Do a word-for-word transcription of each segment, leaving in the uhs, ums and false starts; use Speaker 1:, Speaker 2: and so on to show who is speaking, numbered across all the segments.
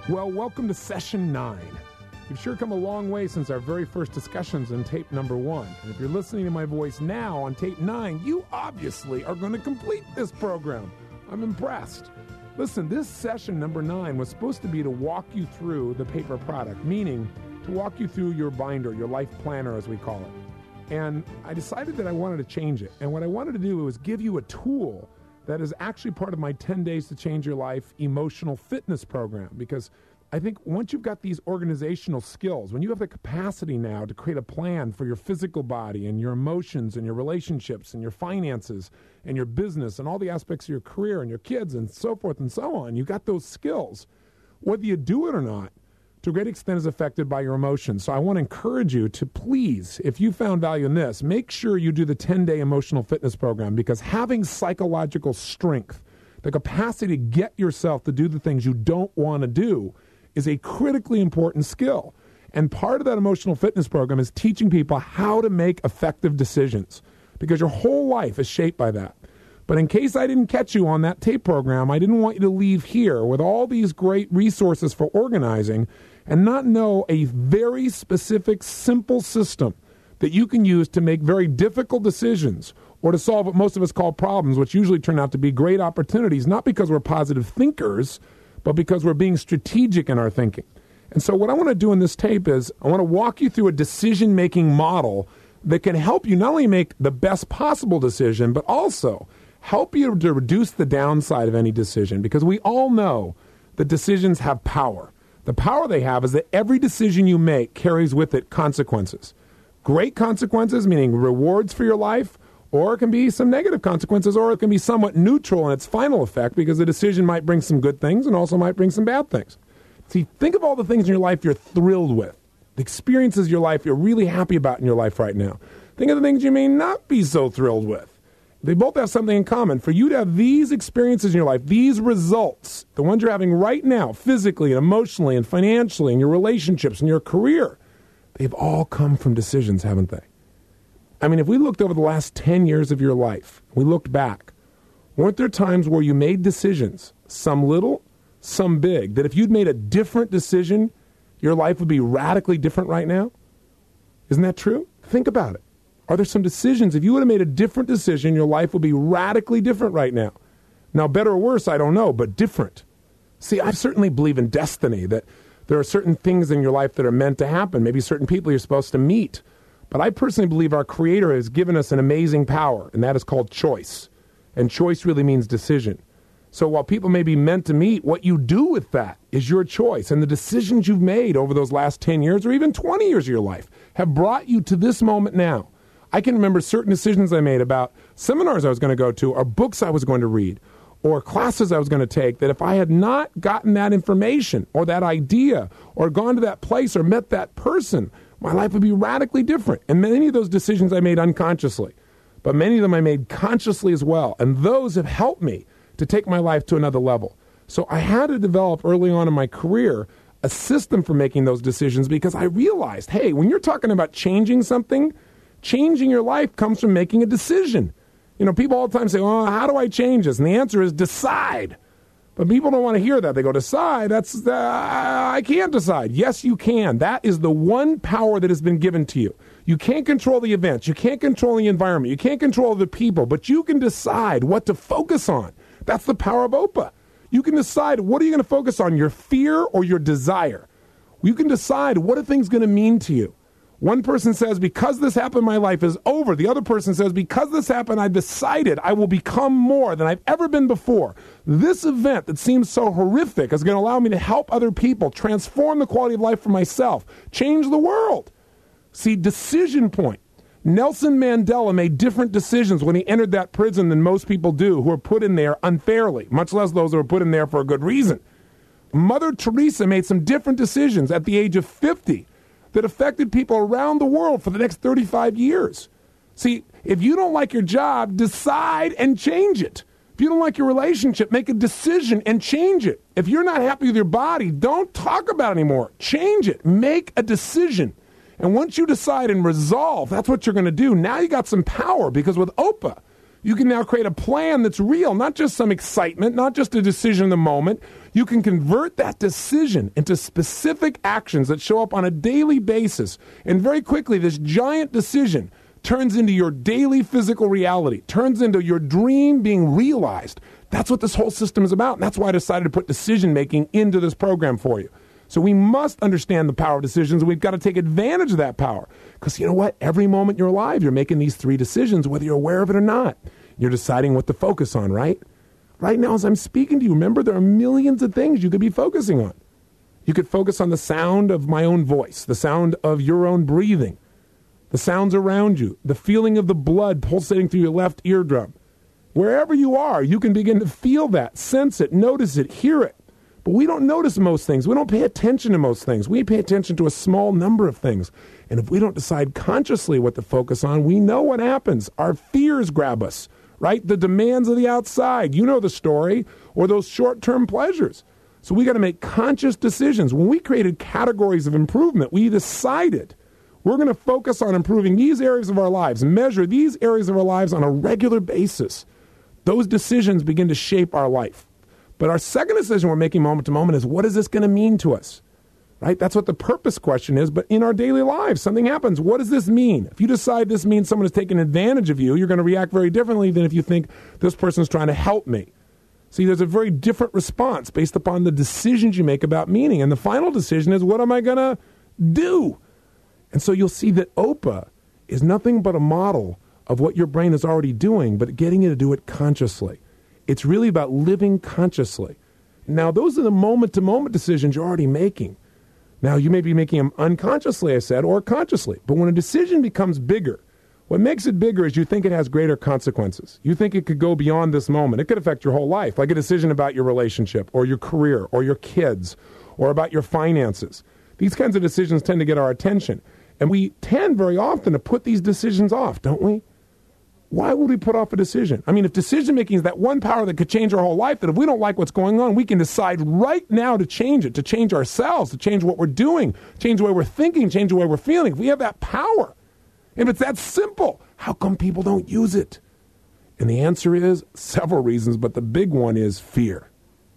Speaker 1: Well, welcome to session nine. You've sure come a long way since our very first discussions on tape number one. And if you're listening to my voice now on tape nine, you obviously are going to complete this program. I'm impressed. Listen, this session number nine was supposed to be to walk you through the paper product, meaning to walk you through your binder, your life planner as we call it. And I decided that I wanted to change it. And what I wanted to do was give you a tool that is actually part of my ten days to Change Your Life emotional fitness program. Because I think once you've got these organizational skills, when you have the capacity now to create a plan for your physical body and your emotions and your relationships and your finances and your business and all the aspects of your career and your kids and so forth and so on, you've got those skills. Whether you do it or not, to a great extent is affected by your emotions. So I want to encourage you to please, if you found value in this, make sure you do the ten-day emotional fitness program, because having psychological strength, the capacity to get yourself to do the things you don't want to do, is a critically important skill. And part of that emotional fitness program is teaching people how to make effective decisions, because your whole life is shaped by that. But in case I didn't catch you on that tape program, I didn't want you to leave here with all these great resources for organizing and not know a very specific, simple system that you can use to make very difficult decisions or to solve what most of us call problems, which usually turn out to be great opportunities, not because we're positive thinkers, but because we're being strategic in our thinking. And so what I want to do in this tape is I want to walk you through a decision-making model that can help you not only make the best possible decision, but also help you to reduce the downside of any decision, because we all know that decisions have power. The power they have is that every decision you make carries with it consequences. Great consequences, meaning rewards for your life, or it can be some negative consequences, or it can be somewhat neutral in its final effect, because the decision might bring some good things and also might bring some bad things. See, think of all the things in your life you're thrilled with, the experiences in your life you're really happy about in your life right now. Think of the things you may not be so thrilled with. They both have something in common. For you to have these experiences in your life, these results, the ones you're having right now, physically and emotionally and financially, in your relationships and your career, they've all come from decisions, haven't they? I mean, if we looked over the last ten years of your life, we looked back, weren't there times where you made decisions, some little, some big, that if you'd made a different decision, your life would be radically different right now? Isn't that true? Think about it. Are there some decisions, if you would have made a different decision, your life would be radically different right now? Now, better or worse, I don't know, but different. See, I certainly believe in destiny, that there are certain things in your life that are meant to happen, maybe certain people you're supposed to meet. But I personally believe our Creator has given us an amazing power, and that is called choice. And choice really means decision. So while people may be meant to meet, what you do with that is your choice. And the decisions you've made over those last ten years or even twenty years of your life have brought you to this moment now. I can remember certain decisions I made about seminars I was going to go to, or books I was going to read, or classes I was going to take, that if I had not gotten that information or that idea or gone to that place or met that person, my life would be radically different. And many of those decisions I made unconsciously, but many of them I made consciously as well. And those have helped me to take my life to another level. So I had to develop early on in my career a system for making those decisions, because I realized, hey, when you're talking about changing something, changing your life comes from making a decision. You know, people all the time say, oh, how do I change this? And the answer is decide. But people don't want to hear that. They go, decide? That's, uh, I can't decide. Yes, you can. That is the one power that has been given to you. You can't control the events. You can't control the environment. You can't control the people, but you can decide what to focus on. That's the power of O P A. You can decide, what are you going to focus on, your fear or your desire? You can decide, what are things going to mean to you? One person says, because this happened, my life is over. The other person says, because this happened, I've decided I will become more than I've ever been before. This event that seems so horrific is going to allow me to help other people, transform the quality of life for myself, change the world. See, decision point. Nelson Mandela made different decisions when he entered that prison than most people do, who were put in there unfairly, much less those who were put in there for a good reason. Mother Teresa made some different decisions at the age of fifty that affected people around the world for the next thirty-five years. See, if you don't like your job, decide and change it. If you don't like your relationship, make a decision and change it. If you're not happy with your body, don't talk about it anymore. Change it. Make a decision. And once you decide and resolve, that's what you're going to do. Now you got some power, because with O P A, You can now create a plan that's real, not just some excitement, not just a decision in the moment. You can convert that decision into specific actions that show up on a daily basis. And very quickly, this giant decision turns into your daily physical reality, turns into your dream being realized. That's what this whole system is about. And that's why I decided to put decision-making into this program for you. So we must understand the power of decisions, and we've got to take advantage of that power. Because you know what? Every moment you're alive, you're making these three decisions, whether you're aware of it or not. You're deciding what to focus on, right? Right now, as I'm speaking to you, remember, there are millions of things you could be focusing on. You could focus on the sound of my own voice, the sound of your own breathing, the sounds around you, the feeling of the blood pulsating through your left eardrum. Wherever you are, you can begin to feel that, sense it, notice it, hear it. But we don't notice most things. We don't pay attention to most things. We pay attention to a small number of things. And if we don't decide consciously what to focus on, we know what happens. Our fears grab us, right? The demands of the outside. You know the story. Or those short-term pleasures. So we got to make conscious decisions. When we created categories of improvement, we decided we're going to focus on improving these areas of our lives, measure these areas of our lives on a regular basis. Those decisions begin to shape our life. But our second decision we're making moment to moment is, what is this going to mean to us? Right? That's what the purpose question is. But in our daily lives, something happens. What does this mean? If you decide this means someone is taking advantage of you, you're going to react very differently than if you think this person is trying to help me. See, there's a very different response based upon the decisions you make about meaning. And the final decision is, what am I going to do? And so you'll see that O P A is nothing but a model of what your brain is already doing, but getting you to do it consciously. It's really about living consciously. Now, those are the moment-to-moment decisions you're already making. Now, you may be making them unconsciously, I said, or consciously. But when a decision becomes bigger, what makes it bigger is you think it has greater consequences. You think it could go beyond this moment. It could affect your whole life, like a decision about your relationship or your career or your kids or about your finances. These kinds of decisions tend to get our attention. And we tend very often to put these decisions off, don't we? Why would we put off a decision? I mean, if decision-making is that one power that could change our whole life, that if we don't like what's going on, we can decide right now to change it, to change ourselves, to change what we're doing, change the way we're thinking, change the way we're feeling. If we have that power, if it's that simple, how come people don't use it? And the answer is several reasons, but the big one is fear.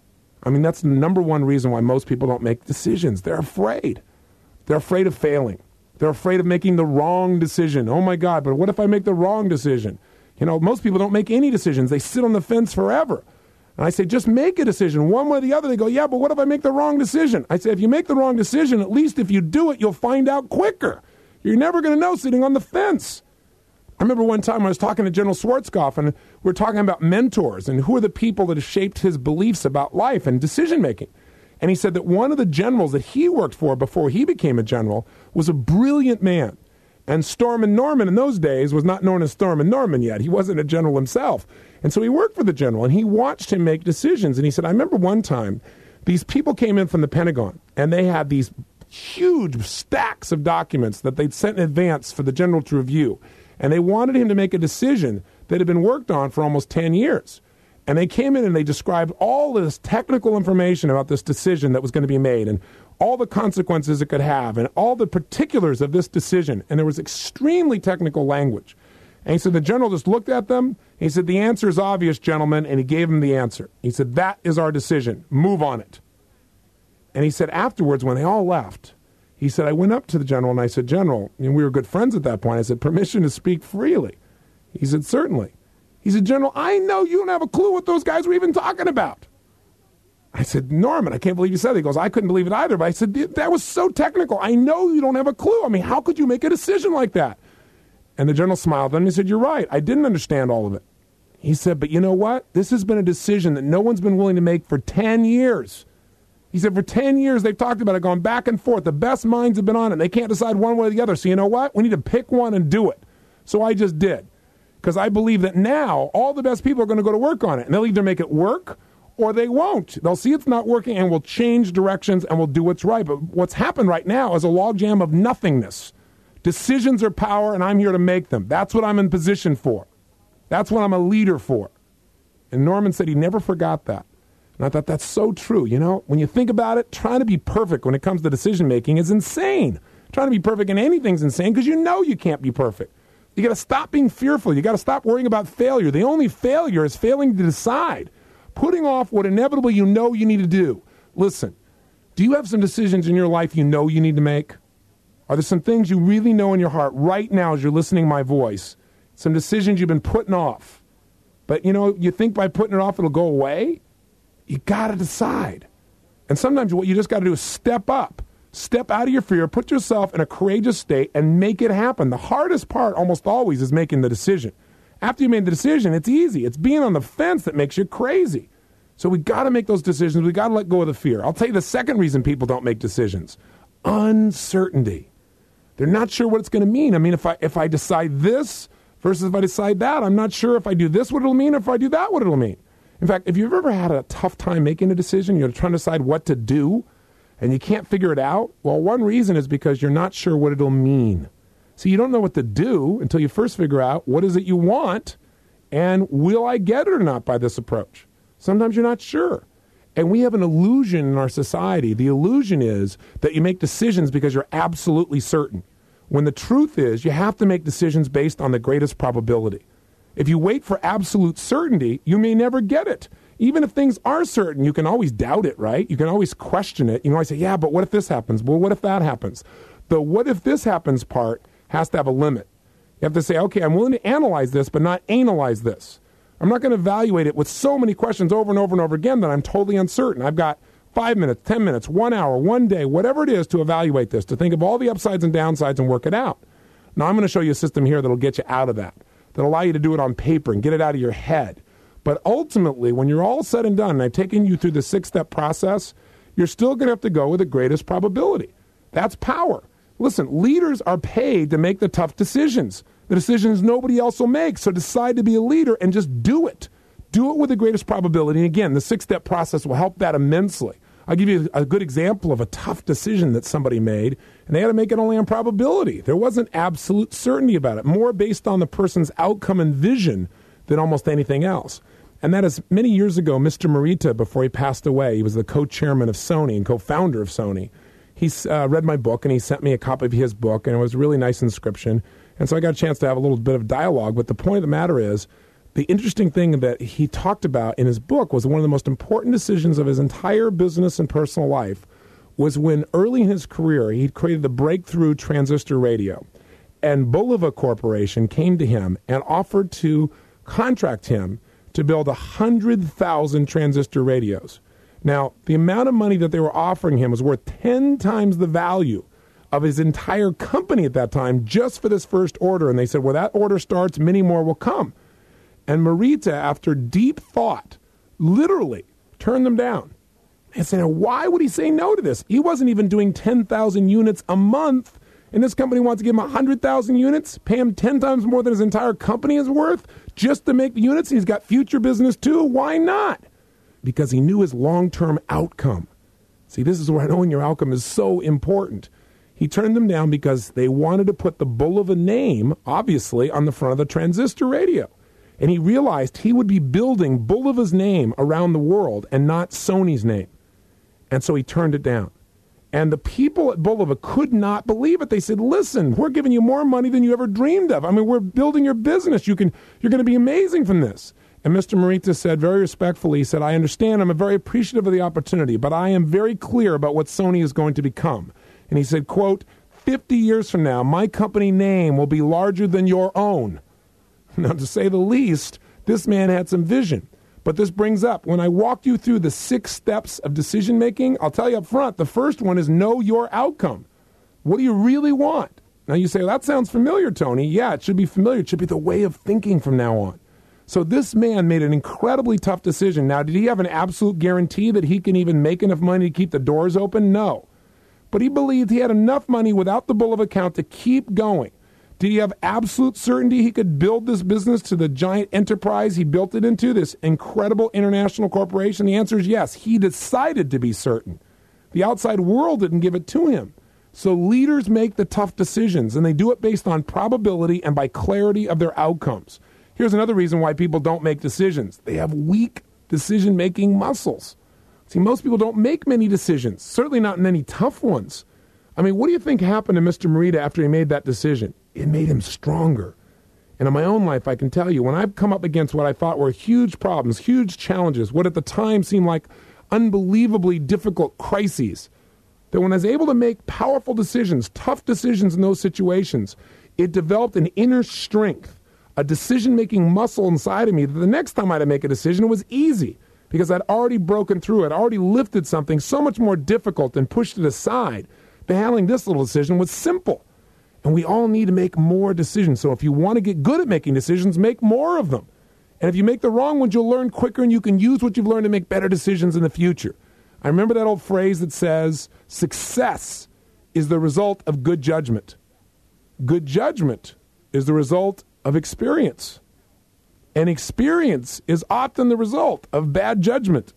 Speaker 1: I mean, that's the number one reason why most people don't make decisions. They're afraid. They're afraid of failing. They're afraid of making the wrong decision. Oh, my God, but what if I make the wrong decision? You know, most people don't make any decisions. They sit on the fence forever. And I say, just make a decision, one way or the other. They go, yeah, but what if I make the wrong decision? I say, if you make the wrong decision, at least if you do it, you'll find out quicker. You're never going to know sitting on the fence. I remember one time I was talking to General Schwarzkopf, and we were talking about mentors and who are the people that have shaped his beliefs about life and decision-making. And he said that one of the generals that he worked for before he became a general was a brilliant man. And Stormin Norman in those days was not known as Stormin Norman yet. He wasn't a general himself. And so he worked for the general, and he watched him make decisions. And he said, I remember one time, these people came in from the Pentagon, and they had these huge stacks of documents that they'd sent in advance for the general to review. And they wanted him to make a decision that had been worked on for almost ten years. And they came in and they described all this technical information about this decision that was going to be made and all the consequences it could have and all the particulars of this decision. And there was extremely technical language. And he said the general just looked at them. He said, the answer is obvious, gentlemen. And he gave them the answer. He said, that is our decision. Move on it. And he said afterwards, when they all left, he said, I went up to the general and I said, General, and we were good friends at that point. I said, permission to speak freely. He said, certainly. He said, General, I know you don't have a clue what those guys were even talking about. I said, Norman, I can't believe you said that. He goes, I couldn't believe it either. But I said, that was so technical. I know you don't have a clue. I mean, how could you make a decision like that? And the general smiled at him and he said, you're right. I didn't understand all of it. He said, but you know what? This has been a decision that no one's been willing to make for ten years. He said, for ten years, they've talked about it, gone back and forth. The best minds have been on it. They can't decide one way or the other. So you know what? We need to pick one and do it. So I just did. Because I believe that now all the best people are going to go to work on it. And they'll either make it work or they won't. They'll see it's not working and we'll change directions and we'll do what's right. But what's happened right now is a logjam of nothingness. Decisions are power and I'm here to make them. That's what I'm in position for. That's what I'm a leader for. And Norman said he never forgot that. And I thought that's so true. You know, when you think about it, trying to be perfect when it comes to decision making is insane. Trying to be perfect in anything's insane because you know you can't be perfect. You got to stop being fearful. You got to stop worrying about failure. The only failure is failing to decide, putting off what inevitably you know you need to do. Listen, do you have some decisions in your life you know you need to make? Are there some things you really know in your heart right now as you're listening to my voice? Some decisions you've been putting off. But, you know, you think by putting it off it'll go away? You got to decide. And sometimes what you just got to do is step up. Step out of your fear, put yourself in a courageous state, and make it happen. The hardest part almost always is making the decision. After you made the decision, it's easy. It's being on the fence that makes you crazy. So we got to make those decisions. We got to let go of the fear. I'll tell you the second reason people don't make decisions. Uncertainty. They're not sure what it's going to mean. I mean, if I if I decide this versus if I decide that, I'm not sure if I do this what it'll mean, or if I do that what it'll mean. In fact, if you've ever had a tough time making a decision, you're trying to decide what to do, and you can't figure it out, well, one reason is because you're not sure what it'll mean. So you don't know what to do until you first figure out what is it you want, and will I get it or not by this approach? Sometimes you're not sure. And we have an illusion in our society. The illusion is that you make decisions because you're absolutely certain, when the truth is you have to make decisions based on the greatest probability. If you wait for absolute certainty, you may never get it. Even if things are certain, you can always doubt it, right? You can always question it. You can always say, yeah, but what if this happens? Well, what if that happens? The what if this happens part has to have a limit. You have to say, okay, I'm willing to analyze this, but not analyze this. I'm not going to evaluate it with so many questions over and over and over again that I'm totally uncertain. I've got five minutes, ten minutes, one hour, one day, whatever it is to evaluate this, to think of all the upsides and downsides and work it out. Now, I'm going to show you a system here that will get you out of that, that'll allow you to do it on paper and get it out of your head. But ultimately, when you're all said and done, and I've taken you through the six-step process, you're still going to have to go with the greatest probability. That's power. Listen, leaders are paid to make the tough decisions, the decisions nobody else will make. So decide to be a leader and just do it. Do it with the greatest probability. And again, the six-step process will help that immensely. I'll give you a good example of a tough decision that somebody made, and they had to make it only on probability. There wasn't absolute certainty about it, more based on the person's outcome and vision than almost anything else. And that is many years ago, Mister Morita, before he passed away, he was the co-chairman of Sony and co-founder of Sony. He uh, read my book, and he sent me a copy of his book, and it was a really nice inscription. And so I got a chance to have a little bit of dialogue. But the point of the matter is, the interesting thing that he talked about in his book was one of the most important decisions of his entire business and personal life was when early in his career, he created the breakthrough transistor radio. And Bulova Corporation came to him and offered to contract him to build one hundred thousand transistor radios. Now, the amount of money that they were offering him was worth ten times the value of his entire company at that time just for this first order. And they said, well, that order starts, many more will come. And Morita, after deep thought, literally turned them down. And said, why would he say no to this? He wasn't even doing ten thousand units a month, and this company wants to give him one hundred thousand units, pay him ten times more than his entire company is worth just to make the units. He's got future business too. Why not? Because he knew his long-term outcome. See, this is where knowing your outcome is so important. He turned them down because they wanted to put the Bulova name, obviously, on the front of the transistor radio. And he realized he would be building Bulova's name around the world and not Sony's name. And so he turned it down. And the people at Bulova could not believe it. They said, listen, we're giving you more money than you ever dreamed of. I mean, we're building your business. You can, you're going to be amazing from this. And Mister Morita said very respectfully, he said, I understand, I'm very appreciative of the opportunity, but I am very clear about what Sony is going to become. And he said, quote, fifty years from now, my company name will be larger than your own. Now, to say the least, this man had some vision. But this brings up, when I walked you through the six steps of decision-making, I'll tell you up front, the first one is know your outcome. What do you really want? Now, you say, well, that sounds familiar, Tony. Yeah, it should be familiar. It should be the way of thinking from now on. So this man made an incredibly tough decision. Now, did he have an absolute guarantee that he can even make enough money to keep the doors open? No. But he believed he had enough money without the Bulova account to keep going. Did he have absolute certainty he could build this business to the giant enterprise he built it into, this incredible international corporation? The answer is yes. He decided to be certain. The outside world didn't give it to him. So leaders make the tough decisions, and they do it based on probability and by clarity of their outcomes. Here's another reason why people don't make decisions. They have weak decision-making muscles. See, most people don't make many decisions, certainly not many tough ones. I mean, what do you think happened to Mister Morita after he made that decision? It made him stronger. And in my own life, I can tell you, when I've come up against what I thought were huge problems, huge challenges, what at the time seemed like unbelievably difficult crises, that when I was able to make powerful decisions, tough decisions in those situations, it developed an inner strength, a decision-making muscle inside of me that the next time I had to make a decision, it was easy because I'd already broken through it. I'd already lifted something so much more difficult and pushed it aside. But handling this little decision was simple. And we all need to make more decisions. So if you want to get good at making decisions, make more of them. And if you make the wrong ones, you'll learn quicker and you can use what you've learned to make better decisions in the future. I remember that old phrase that says, success is the result of good judgment. Good judgment is the result of experience. And experience is often the result of bad judgment.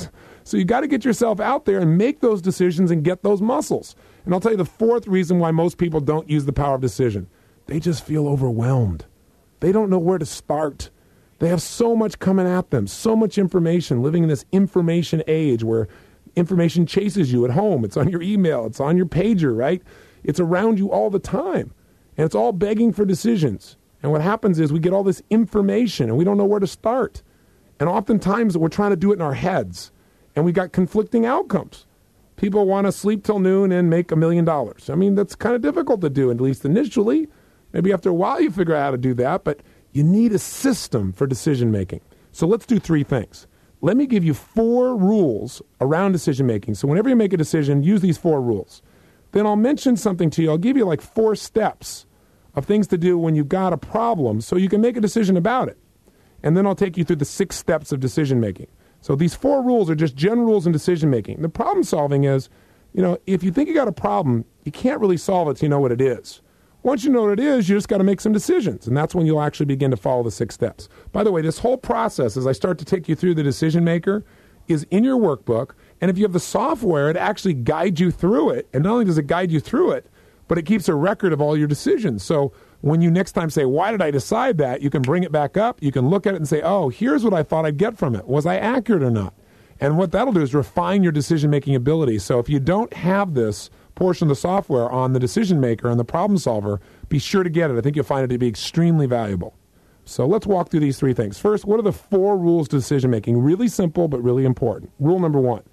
Speaker 1: So you got to get yourself out there and make those decisions and get those muscles. And I'll tell you the fourth reason why most people don't use the power of decision. They just feel overwhelmed. They don't know where to start. They have so much coming at them, so much information, living in this information age where information chases you at home. It's on your email. It's on your pager, right? It's around you all the time. And it's all begging for decisions. And what happens is we get all this information and we don't know where to start. And oftentimes we're trying to do it in our heads. And we got conflicting outcomes. People want to sleep till noon and make a million dollars. I mean, that's kind of difficult to do, at least initially. Maybe after a while you figure out how to do that. But you need a system for decision making. So let's do three things. Let me give you four rules around decision making. So whenever you make a decision, use these four rules. Then I'll mention something to you. I'll give you like four steps of things to do when you've got a problem so you can make a decision about it. And then I'll take you through the six steps of decision making. So these four rules are just general rules in decision making. The problem solving is, you know, if you think you got a problem, you can't really solve it till you know what it is. Once you know what it is, you just got to make some decisions. And that's when you'll actually begin to follow the six steps. By the way, this whole process, as I start to take you through the decision maker, is in your workbook. And if you have the software, it actually guides you through it. And not only does it guide you through it, but it keeps a record of all your decisions. So when you next time say, why did I decide that? You can bring it back up. You can look at it and say, oh, here's what I thought I'd get from it. Was I accurate or not? And what that'll do is refine your decision-making ability. So if you don't have this portion of the software on the decision maker and the problem solver, be sure to get it. I think you'll find it to be extremely valuable. So let's walk through these three things. First, what are the four rules to decision-making? Really simple, but really important. Rule number one,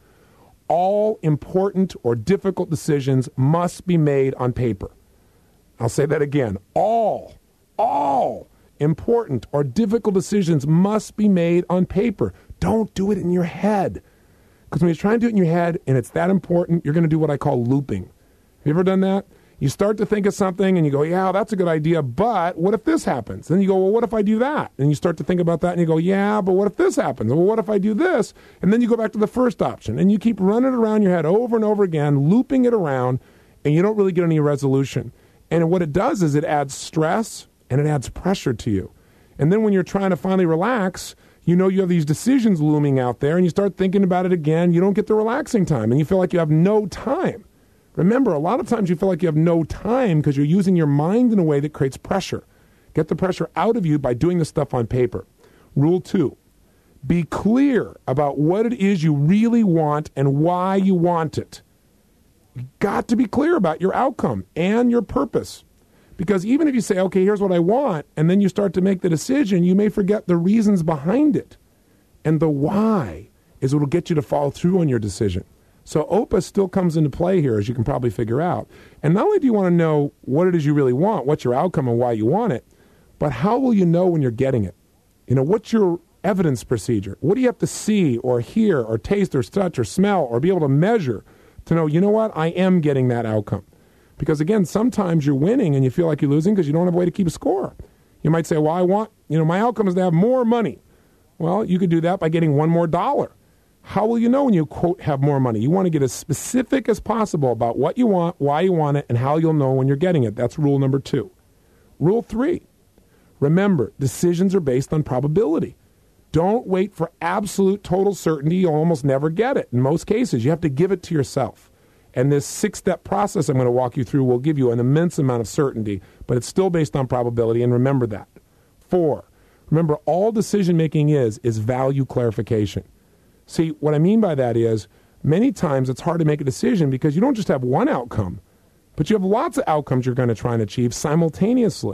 Speaker 1: all important or difficult decisions must be made on paper. I'll say that again. All, all important or difficult decisions must be made on paper. Don't do it in your head. Because when you're trying to do it in your head and it's that important, you're going to do what I call looping. Have you ever done that? You start to think of something and you go, yeah, that's a good idea, but what if this happens? Then you go, well, what if I do that? And you start to think about that and you go, yeah, but what if this happens? Well, what if I do this? And then you go back to the first option and you keep running it around your head over and over again, looping it around, and you don't really get any resolution. And what it does is it adds stress and it adds pressure to you. And then when you're trying to finally relax, you know you have these decisions looming out there and you start thinking about it again. You don't get the relaxing time and you feel like you have no time. Remember, a lot of times you feel like you have no time because you're using your mind in a way that creates pressure. Get the pressure out of you by doing the stuff on paper. Rule two, be clear about what it is you really want and why you want it. You've got to be clear about your outcome and your purpose. Because even if you say, okay, here's what I want, and then you start to make the decision, you may forget the reasons behind it. And the why is what will get you to follow through on your decision. So OPUS still comes into play here, as you can probably figure out. And not only do you want to know what it is you really want, what's your outcome and why you want it, but how will you know when you're getting it? You know, what's your evidence procedure? What do you have to see or hear or taste or touch or smell or be able to measure to know, you know what, I am getting that outcome? Because again, sometimes you're winning and you feel like you're losing because you don't have a way to keep a score. You might say, well, I want, you know, my outcome is to have more money. Well, you could do that by getting one more dollar. How will you know when you, quote, have more money? You want to get as specific as possible about what you want, why you want it, and how you'll know when you're getting it. That's rule number two. Rule three, remember, decisions are based on probability. Don't wait for absolute total certainty. You'll almost never get it. In most cases, you have to give it to yourself. And this six-step process I'm going to walk you through will give you an immense amount of certainty, but it's still based on probability, and remember that. Four, remember, all decision-making is, is value clarification. See, what I mean by that is many times it's hard to make a decision because you don't just have one outcome, but you have lots of outcomes you're going to try and achieve simultaneously.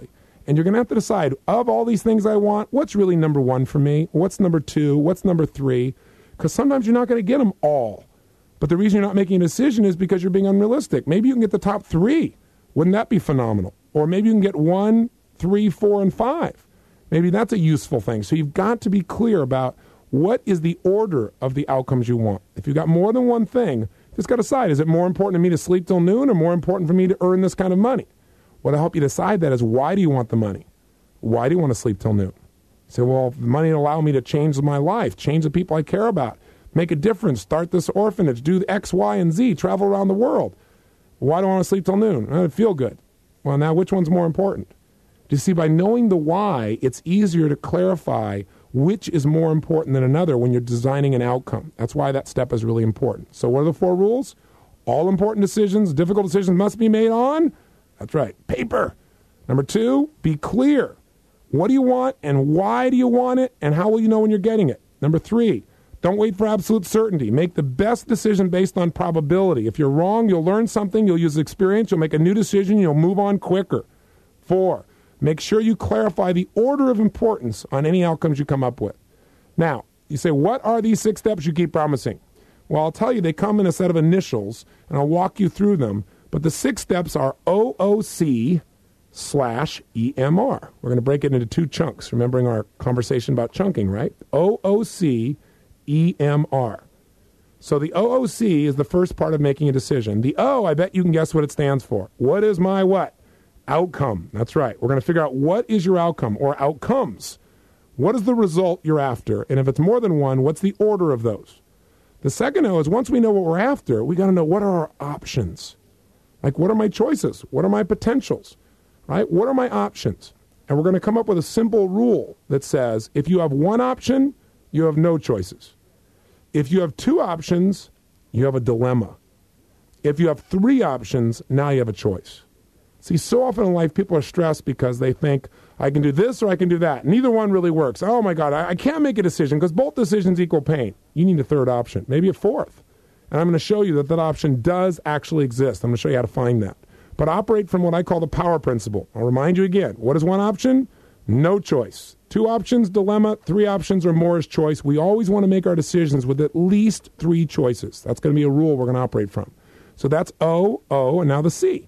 Speaker 1: And you're going to have to decide, of all these things I want, what's really number one for me? What's number two? What's number three? Because sometimes you're not going to get them all. But the reason you're not making a decision is because you're being unrealistic. Maybe you can get the top three. Wouldn't that be phenomenal? Or maybe you can get one, three, four, and five. Maybe that's a useful thing. So you've got to be clear about what is the order of the outcomes you want. If you've got more than one thing, just got to decide, is it more important to me to sleep till noon or more important for me to earn this kind of money? What'll help you decide that is, why do you want the money? Why do you want to sleep till noon? You say, well, the money will allow me to change my life, change the people I care about, make a difference, start this orphanage, do X, Y, and Z, travel around the world. Why do I want to sleep till noon? I feel good. Well, now which one's more important? Do you see, by knowing the why, it's easier to clarify which is more important than another when you're designing an outcome. That's why that step is really important. So what are the four rules? All important decisions, difficult decisions must be made on, that's right, paper. Number two, be clear. What do you want and why do you want it and how will you know when you're getting it? Number three, don't wait for absolute certainty. Make the best decision based on probability. If you're wrong, you'll learn something, you'll use experience, you'll make a new decision, you'll move on quicker. Four, make sure you clarify the order of importance on any outcomes you come up with. Now, you say, what are these six steps you keep promising? Well, I'll tell you, they come in a set of initials, and I'll walk you through them. But the six steps are O O C slash E M R. We're going to break it into two chunks, remembering our conversation about chunking, right? O O C, E M R. So the O O C is the first part of making a decision. The O, I bet you can guess what it stands for. What is my what? Outcome. That's right. We're going to figure out what is your outcome or outcomes. What is the result you're after? And if it's more than one, what's the order of those? The second O is, once we know what we're after, we got to know, what are our options? Like, what are my choices? What are my potentials? Right? What are my options? And we're going to come up with a simple rule that says, if you have one option, you have no choices. If you have two options, you have a dilemma. If you have three options, now you have a choice. See, so often in life, people are stressed because they think, I can do this or I can do that. Neither one really works. Oh, my God, I, I can't make a decision because both decisions equal pain. You need a third option, maybe a fourth. And I'm going to show you that that option does actually exist. I'm going to show you how to find that. But operate from what I call the power principle. I'll remind you again. What is one option? No choice. Two options, dilemma. Three options or more is choice. We always want to make our decisions with at least three choices. That's going to be a rule we're going to operate from. So that's O, O, and now the C.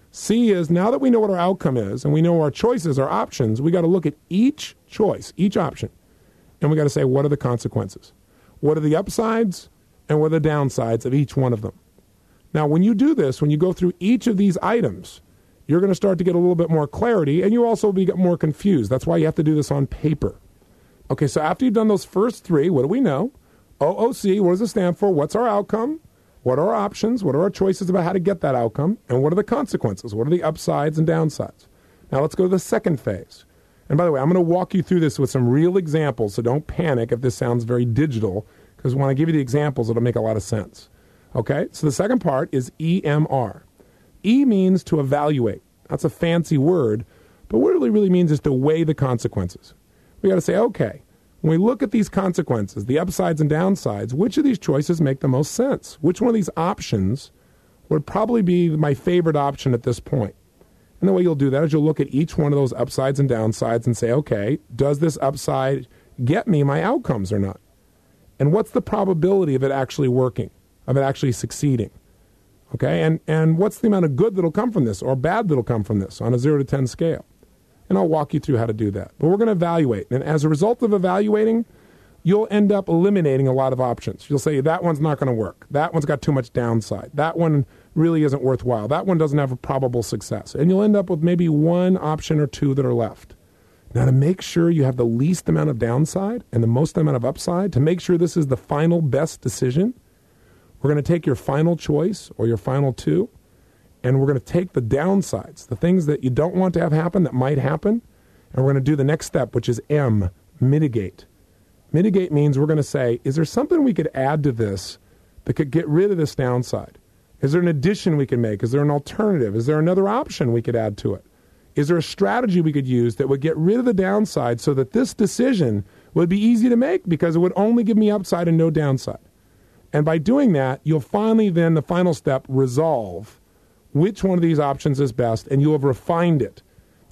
Speaker 1: C is, now that we know what our outcome is and we know our choices, our options, we got to look at each choice, each option, and we got to say, what are the consequences? What are the upsides and what are the downsides of each one of them? Now, when you do this, when you go through each of these items, you're going to start to get a little bit more clarity, and you also be more confused. That's why you have to do this on paper. Okay, so after you've done those first three, what do we know? O O C, what does it stand for? What's our outcome? What are our options? What are our choices about how to get that outcome? And what are the consequences? What are the upsides and downsides? Now let's go to the second phase. And by the way, I'm going to walk you through this with some real examples, so don't panic if this sounds very digital, because when I give you the examples, it'll make a lot of sense. Okay, so the second part is E M R. E means to evaluate. That's a fancy word, but what it really, really means is to weigh the consequences. We got to say, okay, when we look at these consequences, the upsides and downsides, which of these choices make the most sense? Which one of these options would probably be my favorite option at this point? And the way you'll do that is you'll look at each one of those upsides and downsides and say, okay, does this upside get me my outcomes or not? And what's the probability of it actually working, of it actually succeeding? Okay, and, and what's the amount of good that'll come from this or bad that'll come from this on a zero to ten scale? And I'll walk you through how to do that. But we're going to evaluate. And as a result of evaluating, you'll end up eliminating a lot of options. You'll say, that one's not going to work. That one's got too much downside. That one really isn't worthwhile. That one doesn't have a probable success. And you'll end up with maybe one option or two that are left. Now, to make sure you have the least amount of downside and the most amount of upside, to make sure this is the final best decision, we're going to take your final choice or your final two, and we're going to take the downsides, the things that you don't want to have happen that might happen, and we're going to do the next step, which is M, mitigate. Mitigate means we're going to say, is there something we could add to this that could get rid of this downside? Is there an addition we can make? Is there an alternative? Is there another option we could add to it? Is there a strategy we could use that would get rid of the downside so that this decision would be easy to make because it would only give me upside and no downside? And by doing that, you'll finally then, the final step, resolve which one of these options is best, and you'll have refined it.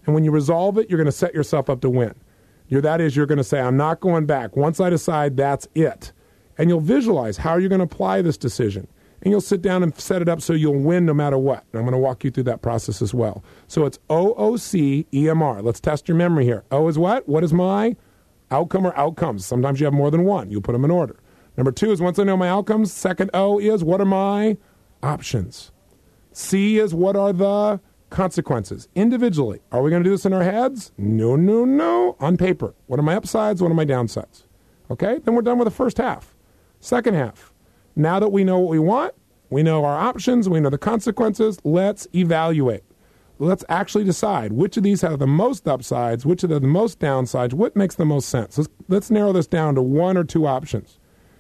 Speaker 1: And when you resolve it, you're going to set yourself up to win. You're, that is, you're going to say, I'm not going back. Once I decide, that's it. And you'll visualize how you're going to apply this decision. And you'll sit down and set it up so you'll win no matter what. And I'm going to walk you through that process as well. So it's O O C E M R. Let's test your memory here. O is what? What is my outcome or outcomes? Sometimes you have more than one. You put them in order. Number two is once I know my outcomes. Second O is what are my options? C is what are the consequences? Individually. Are we going to do this in our heads? No, no, no. On paper. What are my upsides? What are my downsides? Okay? Then we're done with the first half. Second half. Now that we know what we want, we know our options, we know the consequences, let's evaluate. Let's actually decide which of these have the most upsides, which of them the most downsides, what makes the most sense. Let's, let's narrow this down to one or two options.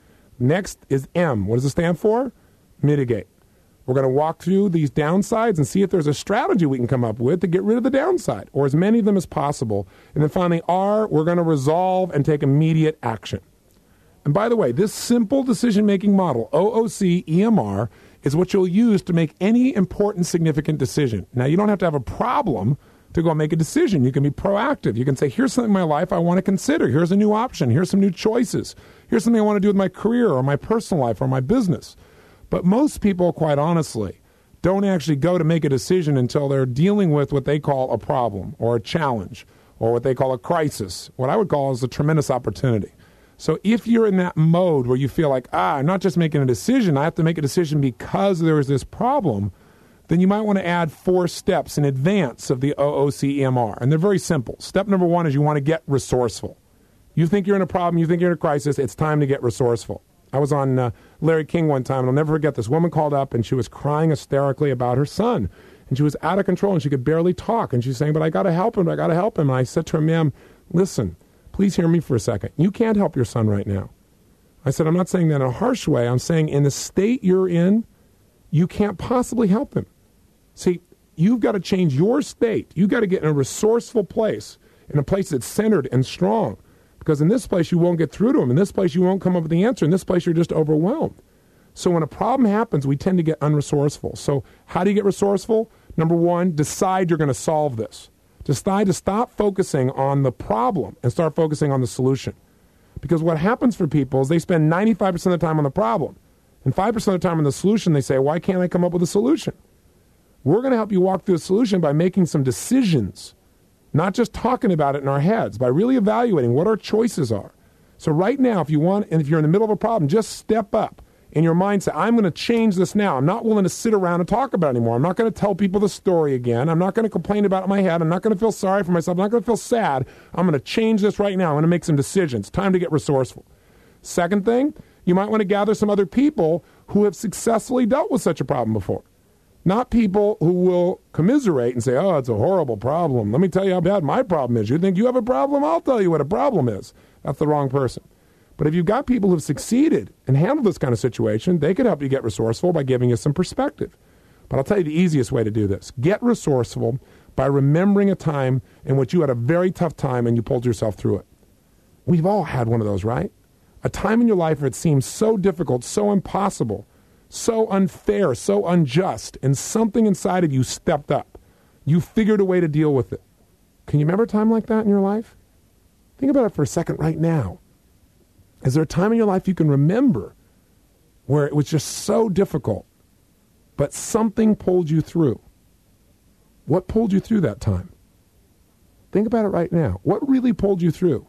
Speaker 1: Next is M. What does it stand for? Mitigate. We're going to walk through these downsides and see if there's a strategy we can come up with to get rid of the downside, or as many of them as possible. And then finally, R, we're going to resolve and take immediate action. And by the way, this simple decision-making model, O O C E M R, is what you'll use to make any important, significant decision. Now, you don't have to have a problem to go make a decision. You can be proactive. You can say, here's something in my life I want to consider. Here's a new option. Here's some new choices. Here's something I want to do with my career or my personal life or my business. But most people, quite honestly, don't actually go to make a decision until they're dealing with what they call a problem or a challenge or what they call a crisis. What I would call is a tremendous opportunity. So if you're in that mode where you feel like, ah, I'm not just making a decision, I have to make a decision because there is this problem, then you might want to add four steps in advance of the O O C E M R. And they're very simple. Step number one is you want to get resourceful. You think you're in a problem, you think you're in a crisis, it's time to get resourceful. I was on uh, Larry King one time, and I'll never forget this. Woman called up, and she was crying hysterically about her son. And she was out of control, and she could barely talk. And she's saying, but I got to help him, I got to help him. And I said to her, ma'am, listen, please hear me for a second. You can't help your son right now. I said, I'm not saying that in a harsh way. I'm saying in the state you're in, you can't possibly help him. See, you've got to change your state. You've got to get in a resourceful place, in a place that's centered and strong. Because in this place, you won't get through to him. In this place, you won't come up with the answer. In this place, you're just overwhelmed. So when a problem happens, we tend to get unresourceful. So how do you get resourceful? Number one, decide you're going to solve this. Decide to stop focusing on the problem and start focusing on the solution. Because what happens for people is they spend ninety-five percent of the time on the problem. And five percent of the time on the solution, they say, why can't I come up with a solution? We're going to help you walk through a solution by making some decisions, not just talking about it in our heads, by really evaluating what our choices are. So right now, if you want, and if you're in the middle of a problem, just step up in your mindset. I'm going to change this now. I'm not willing to sit around and talk about it anymore. I'm not going to tell people the story again. I'm not going to complain about it in my head. I'm not going to feel sorry for myself. I'm not going to feel sad. I'm going to change this right now. I'm going to make some decisions. Time to get resourceful. Second thing, you might want to gather some other people who have successfully dealt with such a problem before. Not people who will commiserate and say, oh, it's a horrible problem. Let me tell you how bad my problem is. You think you have a problem? I'll tell you what a problem is. That's the wrong person. But if you've got people who've succeeded and handled this kind of situation, they could help you get resourceful by giving you some perspective. But I'll tell you the easiest way to do this. Get resourceful by remembering a time in which you had a very tough time and you pulled yourself through it. We've all had one of those, right? A time in your life where it seemed so difficult, so impossible, so unfair, so unjust, and something inside of you stepped up. You figured a way to deal with it. Can you remember a time like that in your life? Think about it for a second right now. Is there a time in your life you can remember where it was just so difficult, but something pulled you through? What pulled you through that time? Think about it right now. What really pulled you through?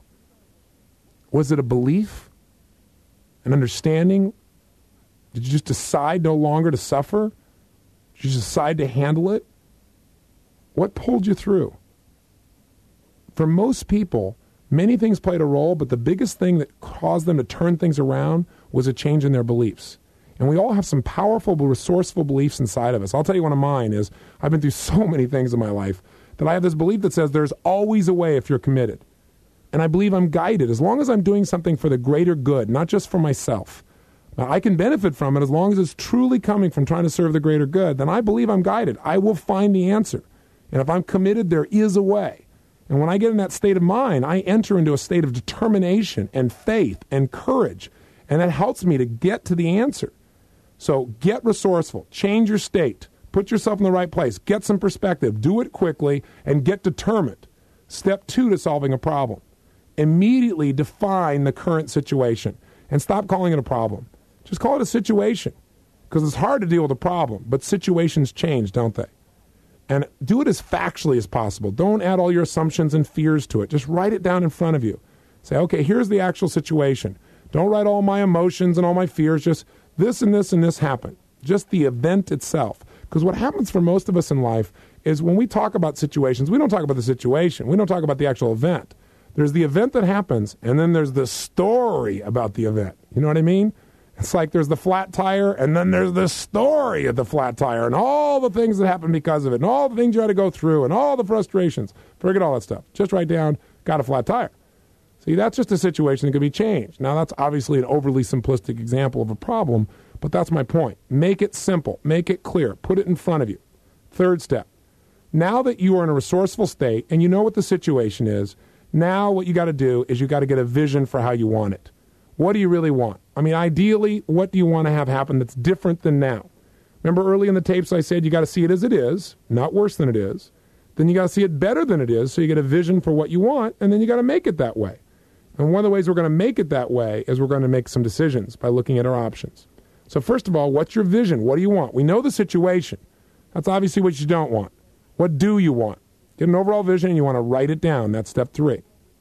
Speaker 1: Was it a belief? An understanding? Did you just decide no longer to suffer? Did you decide to handle it? What pulled you through? For most people, many things played a role, but the biggest thing that caused them to turn things around was a change in their beliefs. And we all have some powerful, resourceful beliefs inside of us. I'll tell you one of mine is, I've been through so many things in my life that I have this belief that says there's always a way if you're committed. And I believe I'm guided as long as I'm doing something for the greater good, not just for myself. Now, I can benefit from it as long as it's truly coming from trying to serve the greater good. Then I believe I'm guided. I will find the answer. And if I'm committed, there is a way. And when I get in that state of mind, I enter into a state of determination and faith and courage. And that helps me to get to the answer. So get resourceful. Change your state. Put yourself in the right place. Get some perspective. Do it quickly and get determined. Step two to solving a problem. Immediately define the current situation and stop calling it a problem. Just call it a situation, because it's hard to deal with a problem, but situations change, don't they? And do it as factually as possible. Don't add all your assumptions and fears to it. Just write it down in front of you. Say, okay, here's the actual situation. Don't write all my emotions and all my fears. Just this and this and this happened. Just the event itself. Because what happens for most of us in life is when we talk about situations, we don't talk about the situation. We don't talk about the actual event. There's the event that happens, and then there's the story about the event. You know what I mean? It's like there's the flat tire, and then there's the story of the flat tire, and all the things that happen because of it, and all the things you had to go through, and all the frustrations. Forget all that stuff. Just write down, got a flat tire. See, that's just a situation that can be changed. Now, that's obviously an overly simplistic example of a problem, but that's my point. Make it simple. Make it clear. Put it in front of you. Third step. Now that you are in a resourceful state and you know what the situation is, now what you got to do is you got to get a vision for how you want it. What do you really want? I mean, ideally, what do you want to have happen that's different than now? Remember early in the tapes I said you got to see it as it is, not worse than it is. Then you got to see it better than it is, so you get a vision for what you want, and then you got to make it that way. And one of the ways we're going to make it that way is we're going to make some decisions by looking at our options. So first of all, what's your vision? What do you want? We know the situation. That's obviously what you don't want. What do you want? Get an overall vision, and you want to write it down. That's step three.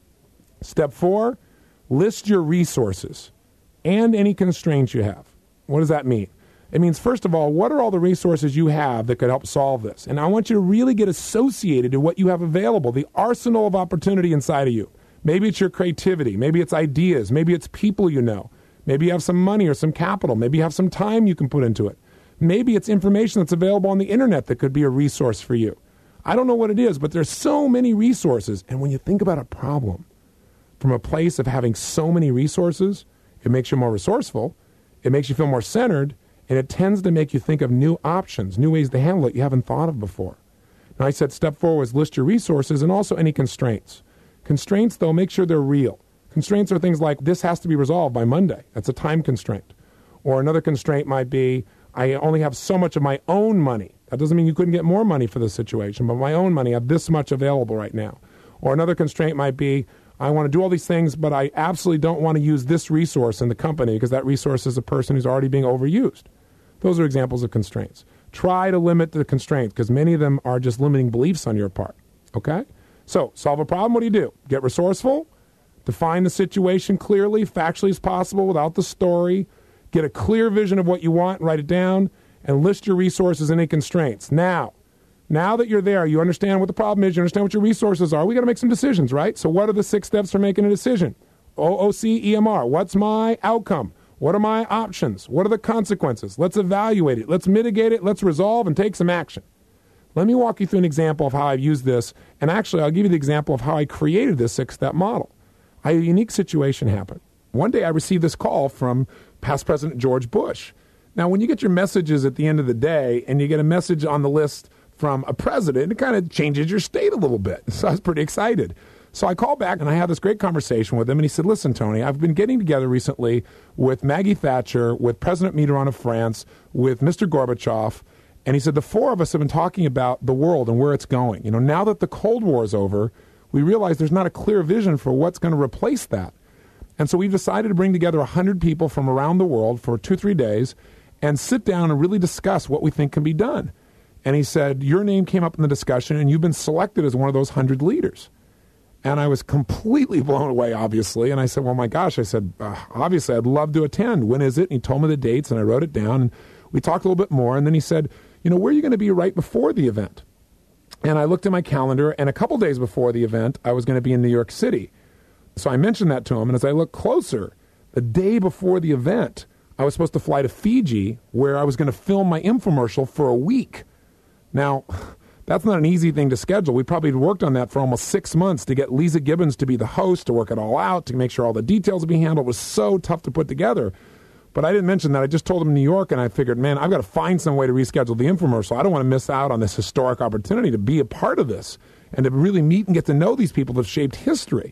Speaker 1: Step four, list your resources and any constraints you have. What does that mean? It means, first of all, what are all the resources you have that could help solve this? And I want you to really get associated to what you have available, the arsenal of opportunity inside of you. Maybe it's your creativity. Maybe it's ideas. Maybe it's people you know. Maybe you have some money or some capital. Maybe you have some time you can put into it. Maybe it's information that's available on the internet that could be a resource for you. I don't know what it is, but there's so many resources. And when you think about a problem from a place of having so many resources, it makes you more resourceful, it makes you feel more centered, and it tends to make you think of new options, new ways to handle it you haven't thought of before. Now, I said step four was list your resources and also any constraints. Constraints, though, make sure they're real. Constraints are things like, this has to be resolved by Monday. That's a time constraint. Or another constraint might be, I only have so much of my own money. That doesn't mean you couldn't get more money for this situation, but my own money, I have this much available right now. Or another constraint might be, I want to do all these things, but I absolutely don't want to use this resource in the company because that resource is a person who's already being overused. Those are examples of constraints. Try to limit the constraints because many of them are just limiting beliefs on your part. Okay? So, solve a problem, what do you do? Get resourceful, define the situation clearly, factually as possible without the story, get a clear vision of what you want, write it down, and list your resources and any constraints. Now, now that you're there, you understand what the problem is, you understand what your resources are, we got to make some decisions, right? So what are the six steps for making a decision? O O C E M R, what's my outcome? What are my options? What are the consequences? Let's evaluate it. Let's mitigate it. Let's resolve and take some action. Let me walk you through an example of how I've used this, and actually I'll give you the example of how I created this six-step model. I had a unique situation happen. One day I received this call from past President George Bush. Now, when you get your messages at the end of the day and you get a message on the list from a president, it kind of changes your state a little bit. So I was pretty excited. So I called back and I had this great conversation with him, and he said, listen, Tony, I've been getting together recently with Maggie Thatcher, with President Mitterrand of France, with Mister Gorbachev, and he said, the four of us have been talking about the world and where it's going. You know, now that the Cold War is over, we realize there's not a clear vision for what's going to replace that. And so we've decided to bring together one hundred people from around the world for two, three days and sit down and really discuss what we think can be done. And he said, your name came up in the discussion, and you've been selected as one of those one hundred leaders. And I was completely blown away, obviously. And I said, well, my gosh, I said, uh, obviously, I'd love to attend. When is it? And he told me the dates, and I wrote it down. And we talked a little bit more. And then he said, you know, where are you going to be right before the event? And I looked at my calendar, and a couple days before the event, I was going to be in New York City. So I mentioned that to him. And as I looked closer, the day before the event, I was supposed to fly to Fiji, where I was going to film my infomercial for a week. Now, that's not an easy thing to schedule. We probably worked on that for almost six months to get Lisa Gibbons to be the host, to work it all out, to make sure all the details would be handled. It was so tough to put together. But I didn't mention that. I just told him in New York, and I figured, man, I've got to find some way to reschedule the infomercial. I don't want to miss out on this historic opportunity to be a part of this and to really meet and get to know these people that have shaped history.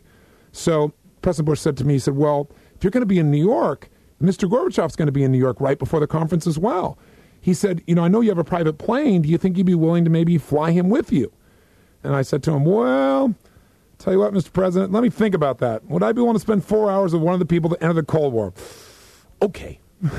Speaker 1: So President Bush said to me, he said, well, if you're going to be in New York, Mister Gorbachev's going to be in New York right before the conference as well. he said, you know, I know you have a private plane. Do you think you'd be willing to maybe fly him with you? And I said to him, well, tell you what, Mister President, let me think about that. Would I be willing to spend four hours with one of the people that entered the Cold War? Okay.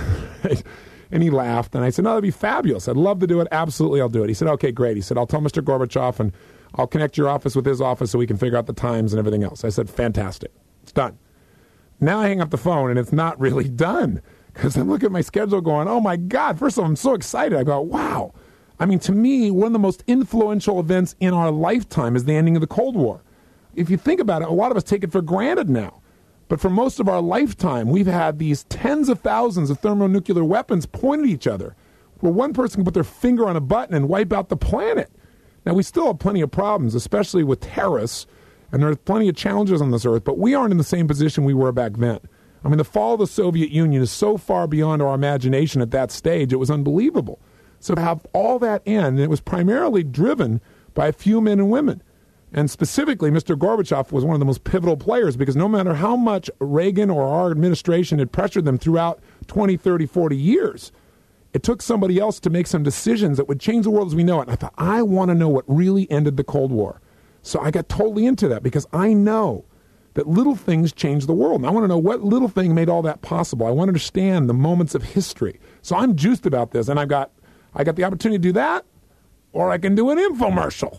Speaker 1: And he laughed, and I said, no, that'd be fabulous. I'd love to do it. Absolutely, I'll do it. He said, okay, great. He said, I'll tell Mister Gorbachev, and I'll connect your office with his office so we can figure out the times and everything else. I said, fantastic. It's done. Now I hang up the phone, and it's not really done, because I'm looking at my schedule going, oh, my God. First of all, I'm so excited. I go, wow. I mean, to me, one of the most influential events in our lifetime is the ending of the Cold War. If you think about it, a lot of us take it for granted now. But for most of our lifetime, we've had these tens of thousands of thermonuclear weapons pointed at each other, where one person can put their finger on a button and wipe out the planet. Now, we still have plenty of problems, especially with terrorists, and there are plenty of challenges on this earth, but we aren't in the same position we were back then. I mean, the fall of the Soviet Union is so far beyond our imagination at that stage, it was unbelievable. So to have all that end, and it was primarily driven by a few men and women. And specifically, Mister Gorbachev was one of the most pivotal players, because no matter how much Reagan or our administration had pressured them throughout twenty, thirty, forty years, it took somebody else to make some decisions that would change the world as we know it. And I thought, I want to know what really ended the Cold War. So I got totally into that, because I know that little things change the world. And I want to know what little thing made all that possible. I want to understand the moments of history. So I'm juiced about this, and I've got, I got the opportunity to do that, or I can do an infomercial.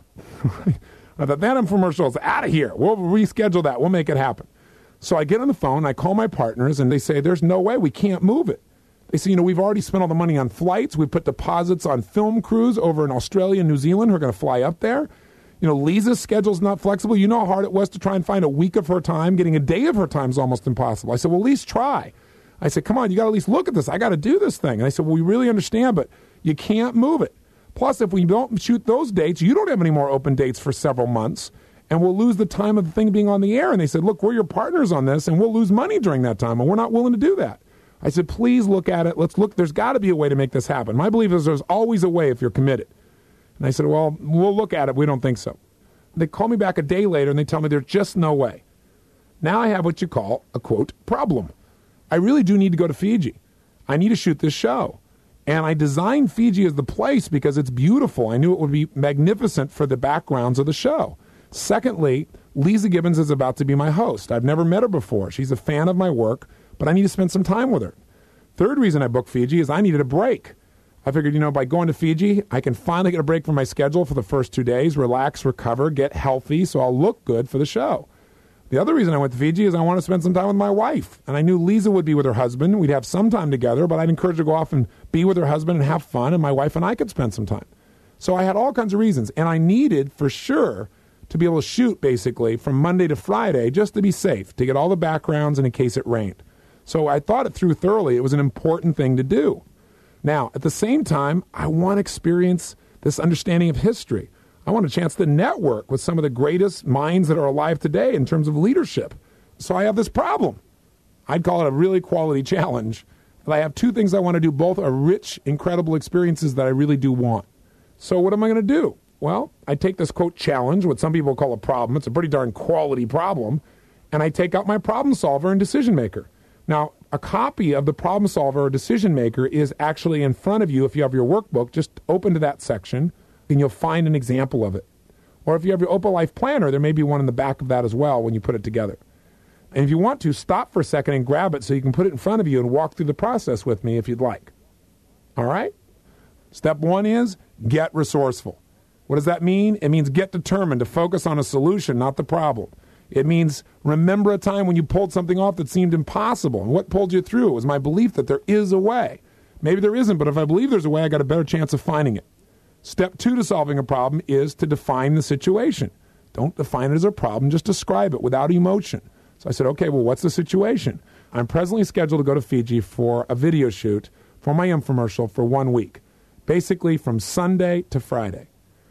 Speaker 1: I thought, that infomercial is out of here. We'll reschedule that. We'll make it happen. So I get on the phone, I call my partners, and they say, there's no way. We can't move it. They say, you know, we've already spent all the money on flights. We put deposits on film crews over in Australia and New Zealand who are going to fly up there. You know, Lisa's schedule's not flexible. You know how hard it was to try and find a week of her time. Getting a day of her time is almost impossible. I said, well, at least try. I said, come on, you got to at least look at this. I got to do this thing. And I said, well, we really understand, but you can't move it. Plus, if we don't shoot those dates, you don't have any more open dates for several months, and we'll lose the time of the thing being on the air. And they said, look, we're your partners on this, and we'll lose money during that time, and we're not willing to do that. I said, please look at it. Let's look. There's got to be a way to make this happen. My belief is there's always a way if you're committed. And I said, well, we'll look at it. We don't think so. They call me back a day later, and they tell me there's just no way. Now I have what you call a, quote, problem. I really do need to go to Fiji. I need to shoot this show. And I designed Fiji as the place because it's beautiful. I knew it would be magnificent for the backgrounds of the show. Secondly, Lisa Gibbons is about to be my host. I've never met her before. She's a fan of my work, but I need to spend some time with her. Third reason I booked Fiji is I needed a break. I figured, you know, by going to Fiji, I can finally get a break from my schedule for the first two days, relax, recover, get healthy, so I'll look good for the show. The other reason I went to Fiji is I want to spend some time with my wife. And I knew Lisa would be with her husband. We'd have some time together, but I'd encourage her to go off and be with her husband and have fun, and my wife and I could spend some time. So I had all kinds of reasons. And I needed, for sure, to be able to shoot, basically, from Monday to Friday, just to be safe, to get all the backgrounds and in case it rained. So I thought it through thoroughly. It was an important thing to do. Now, at the same time, I want to experience this understanding of history. I want a chance to network with some of the greatest minds that are alive today in terms of leadership. So I have this problem. I'd call it a really quality challenge. But I have two things I want to do. Both are rich, incredible experiences that I really do want. So what am I going to do? Well, I take this, quote, challenge, what some people call a problem. It's a pretty darn quality problem. And I take out my problem solver and decision maker. Now, a copy of the problem solver or decision maker is actually in front of you. If you have your workbook, just open to that section, and you'll find an example of it. Or if you have your Opal Life Planner, there may be one in the back of that as well when you put it together. And if you want to, stop for a second and grab it so you can put it in front of you and walk through the process with me if you'd like. All right? Step one is get resourceful. What does that mean? It means get determined to focus on a solution, not the problem. It means remember a time when you pulled something off that seemed impossible. And what pulled you through? It was my belief that there is a way. Maybe there isn't, but if I believe there's a way, I got a better chance of finding it. Step two to solving a problem is to define the situation. Don't define it as a problem, just describe it without emotion. So I said, okay, well, what's the situation? I'm presently scheduled to go to Fiji for a video shoot for my infomercial for one week, basically from Sunday to Friday.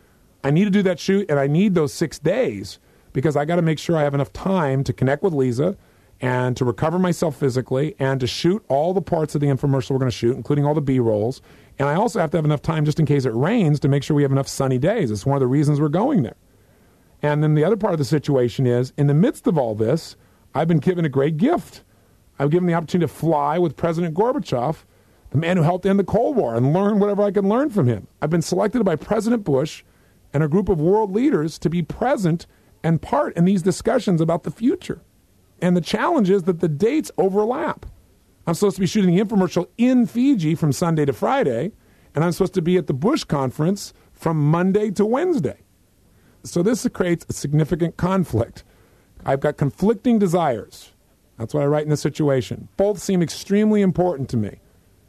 Speaker 1: I need to do that shoot, and I need those six days because I got to make sure I have enough time to connect with Lisa and to recover myself physically and to shoot all the parts of the infomercial we're going to shoot, including all the B-rolls. And I also have to have enough time just in case it rains to make sure we have enough sunny days. It's one of the reasons we're going there. And then the other part of the situation is, in the midst of all this, I've been given a great gift. I've given the opportunity to fly with President Gorbachev the man who helped end the Cold War, and learn whatever I can learn from him. I've been selected by President Bush and a group of world leaders to be present and part in these discussions about the future. And the challenge is that the dates overlap. I'm supposed to be shooting the infomercial in Fiji from Sunday to Friday, and I'm supposed to be at the Bush conference from Monday to Wednesday. So this creates a significant conflict. I've got conflicting desires. That's what I write in this situation. Both seem extremely important to me,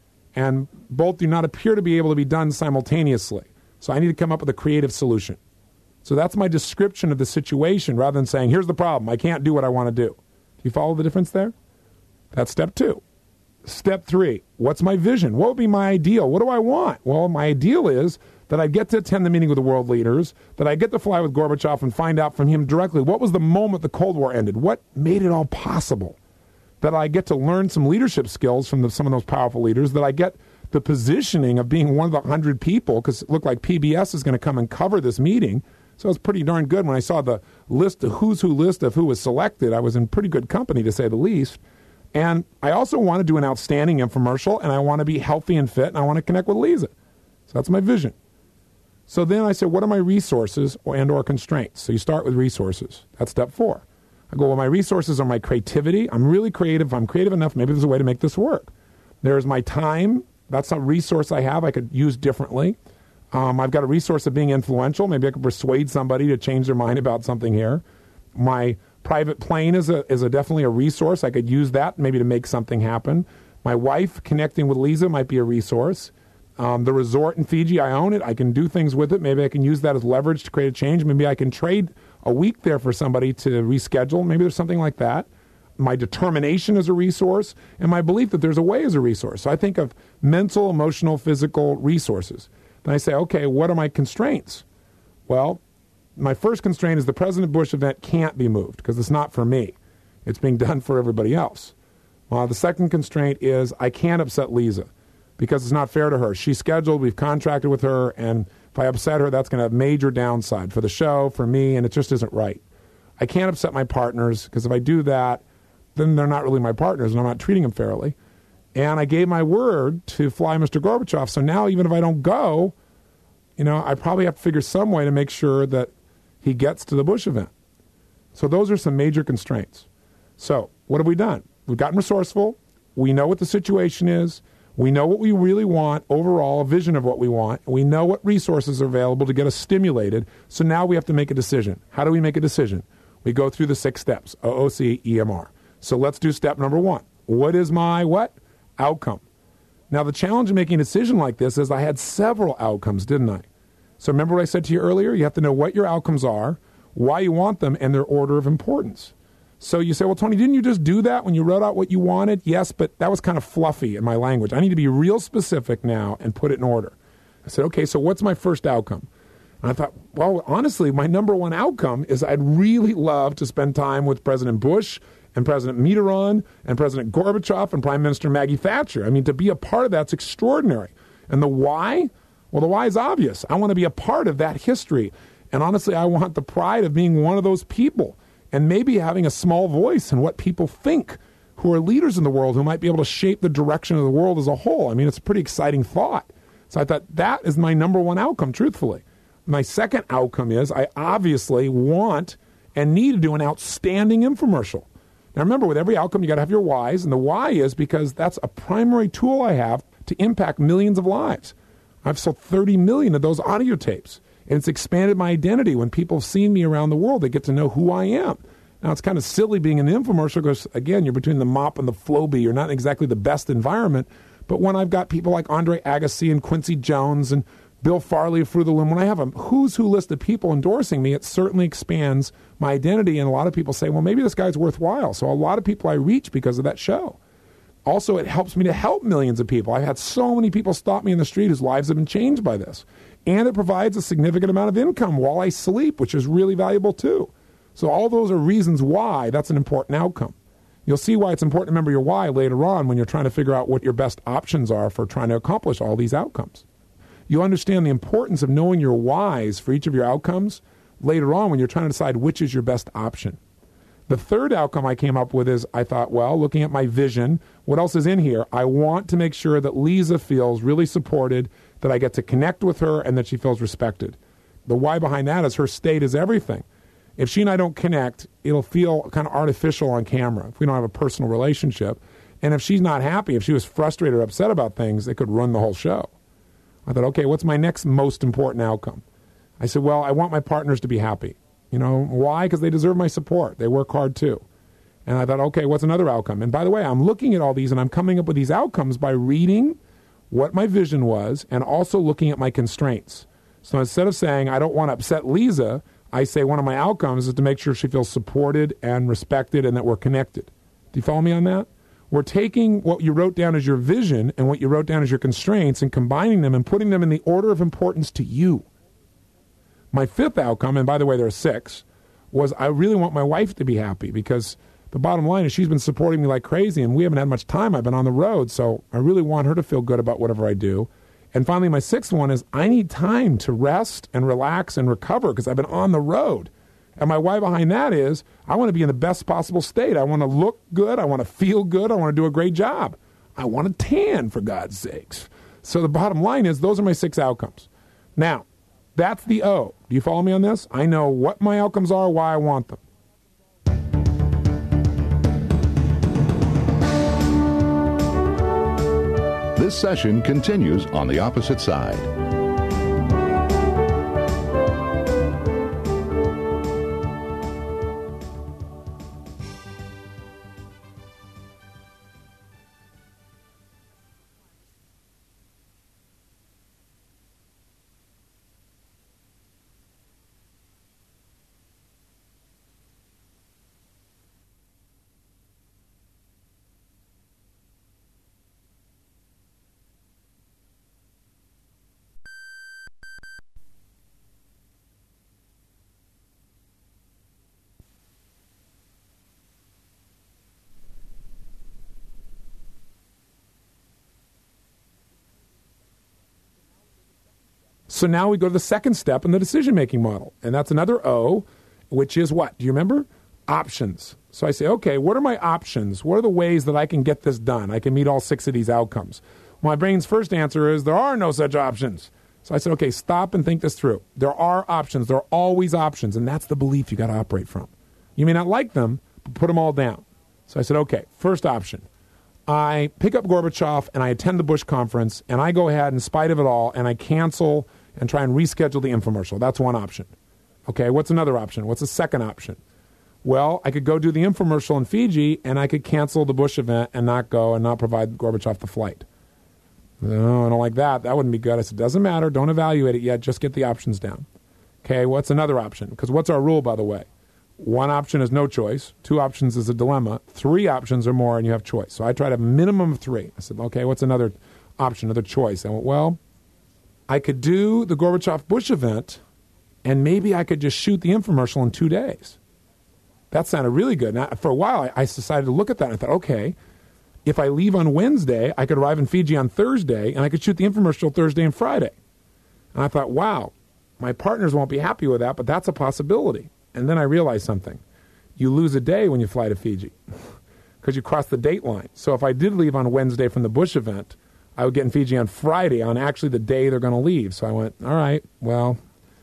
Speaker 1: and both do not appear to be able to be done simultaneously. So I need to come up with a creative solution. So that's my description of the situation rather than saying, here's the problem, I can't do what I want to do. Do you follow the difference there? That's step two. Step three, what's my vision? What would be my ideal? What do I want? Well, my ideal is that I get to attend the meeting with the world leaders, that I get to fly with Gorbachev and find out from him directly what was the moment the Cold War ended, what made it all possible, that I get to learn some leadership skills from the, some of those powerful leaders, that I get the positioning of being one of the hundred people, because it looked like P B S is going to come and cover this meeting. So it was pretty darn good. When I saw the list, the who's who list of who was selected, I was in pretty good company, to say the least. And I also want to do an outstanding infomercial, and I want to be healthy and fit, and I want to connect with Lisa. So that's my vision. So then I said, what are my resources and or constraints? So you start with resources. That's step four. I go, well, my resources are my creativity. I'm really creative. If I'm creative enough, maybe there's a way to make this work. There's my time. That's a resource I have I could use differently. Um, I've got a resource of being influential. Maybe I could persuade somebody to change their mind about something here. My private plane is a is a definitely a resource. I could use that maybe to make something happen. My wife connecting with Lisa might be a resource. Um, the resort in Fiji, I own it. I can do things with it. Maybe I can use that as leverage to create a change. Maybe I can trade a week there for somebody to reschedule. Maybe there's something like that. My determination is a resource, and my belief that there's a way is a resource. So I think of mental, emotional, physical resources. Then I say, okay, what are my constraints? Well, my first constraint is the President Bush event can't be moved because it's not for me. It's being done for everybody else. Uh, the second constraint is I can't upset Lisa because it's not fair to her. She's scheduled, we've contracted with her, and if I upset her, that's going to have major downside for the show, for me, and it just isn't right. I can't upset my partners because if I do that, then they're not really my partners and I'm not treating them fairly. And I gave my word to fly Mister Gorbachev, so now even if I don't go, you know, I probably have to figure some way to make sure that he gets to the Bush event. So those are some major constraints. So what have we done? We've gotten resourceful. We know what the situation is. We know what we really want overall, a vision of what we want. We know what resources are available to get us stimulated. So now we have to make a decision. How do we make a decision? We go through the six steps, O O C, E M R. So let's do step number one. What is my what? Outcome. Now, the challenge of making a decision like this is I had several outcomes, didn't I? So remember what I said to you earlier? You have to know what your outcomes are, why you want them, and their order of importance. So you say, well, Tony, didn't you just do that when you wrote out what you wanted? Yes, but that was kind of fluffy in my language. I need to be real specific now and put it in order. I said, okay, so what's my first outcome? And I thought, well, honestly, my number one outcome is I'd really love to spend time with President Bush and President Mitterrand and President Gorbachev and Prime Minister Maggie Thatcher. I mean, to be a part of that's extraordinary. And the why? Well, the why is obvious. I want to be a part of that history. And honestly, I want the pride of being one of those people and maybe having a small voice in what people think who are leaders in the world who might be able to shape the direction of the world as a whole. I mean, it's a pretty exciting thought. So I thought that is my number one outcome, truthfully. My second outcome is I obviously want and need to do an outstanding infomercial. Now, remember, with every outcome, you got to have your whys, and the why is because that's a primary tool I have to impact millions of lives. I've sold thirty million of those audio tapes, and it's expanded my identity. When people have seen me around the world, they get to know who I am. Now, it's kind of silly being in an infomercial because, again, you're between the mop and the Flowbee. You're not exactly the best environment, but when I've got people like Andre Agassi and Quincy Jones and Bill Farley of Fruit of the Loom, when I have a who's who list of people endorsing me, it certainly expands my identity. And a lot of people say, well, maybe this guy's worthwhile. So a lot of people I reach because of that show. Also, it helps me to help millions of people. I've had so many people stop me in the street whose lives have been changed by this. And it provides a significant amount of income while I sleep, which is really valuable too. So all those are reasons why that's an important outcome. You'll see why it's important to remember your why later on when you're trying to figure out what your best options are for trying to accomplish all these outcomes. You'll understand the importance of knowing your whys for each of your outcomes later on when you're trying to decide which is your best option. The third outcome I came up with is I thought, well, looking at my vision, what else is in here? I want to make sure that Lisa feels really supported, that I get to connect with her, and that she feels respected. The why behind that is her state is everything. If she and I don't connect, it'll feel kind of artificial on camera if we don't have a personal relationship. And if she's not happy, if she was frustrated or upset about things, it could ruin the whole show. I thought, okay, what's my next most important outcome? I said, well, I want my partners to be happy. You know, why? Because they deserve my support. They work hard too. And I thought, okay, what's another outcome? And by the way, I'm looking at all these and I'm coming up with these outcomes by reading what my vision was and also looking at my constraints. So instead of saying, I don't want to upset Lisa, I say one of my outcomes is to make sure she feels supported and respected and that we're connected. Do you follow me on that? We're taking what you wrote down as your vision and what you wrote down as your constraints and combining them and putting them in the order of importance to you. My fifth outcome, and by the way, there are six, was I really want my wife to be happy because the bottom line is she's been supporting me like crazy and we haven't had much time. I've been on the road, so I really want her to feel good about whatever I do. And finally, my sixth one is I need time to rest and relax and recover because I've been on the road. And my why behind that is I want to be in the best possible state. I want to look good. I want to feel good. I want to do a great job. I want to tan, for God's sakes. So the bottom line is those are my six outcomes. Now, that's the O. Do you follow me on this? I know what my outcomes are, why I want them.
Speaker 2: This session continues on the opposite side.
Speaker 1: So now we go to the second step in the decision-making model, and that's another O, which is what? Do you remember? Options. So I say, okay, what are my options? What are the ways that I can get this done? I can meet all six of these outcomes. My brain's first answer is there are no such options. So I said, okay, stop and think this through. There are options. There are always options, and that's the belief you got to operate from. You may not like them, but put them all down. So I said, okay, first option. I pick up Gorbachev and I attend the Bush conference, and I go ahead in spite of it all, and I cancel and try and reschedule the infomercial. That's one option. Okay, what's another option? What's the second option? Well, I could go do the infomercial in Fiji, and I could cancel the Bush event and not go and not provide Gorbachev the flight. No, I don't like that. That wouldn't be good. I said, doesn't matter. Don't evaluate it yet. Just get the options down. Okay, what's another option? Because what's our rule, by the way? One option is no choice. Two options is a dilemma. Three options or more, and you have choice. So I tried a minimum of three. I said, okay, what's another option, another choice? I went, well, I could do the Gorbachev-Bush event, and maybe I could just shoot the infomercial in two days. That sounded really good. Now, for a while, I, I decided to look at that, and I thought, okay, if I leave on Wednesday, I could arrive in Fiji on Thursday, and I could shoot the infomercial Thursday and Friday. And I thought, wow, my partners won't be happy with that, but that's a possibility. And then I realized something. You lose a day when you fly to Fiji because you cross the date line. So if I did leave on Wednesday from the Bush event, I would get in Fiji on Friday, on actually the day they're going to leave. So I went, all right, well,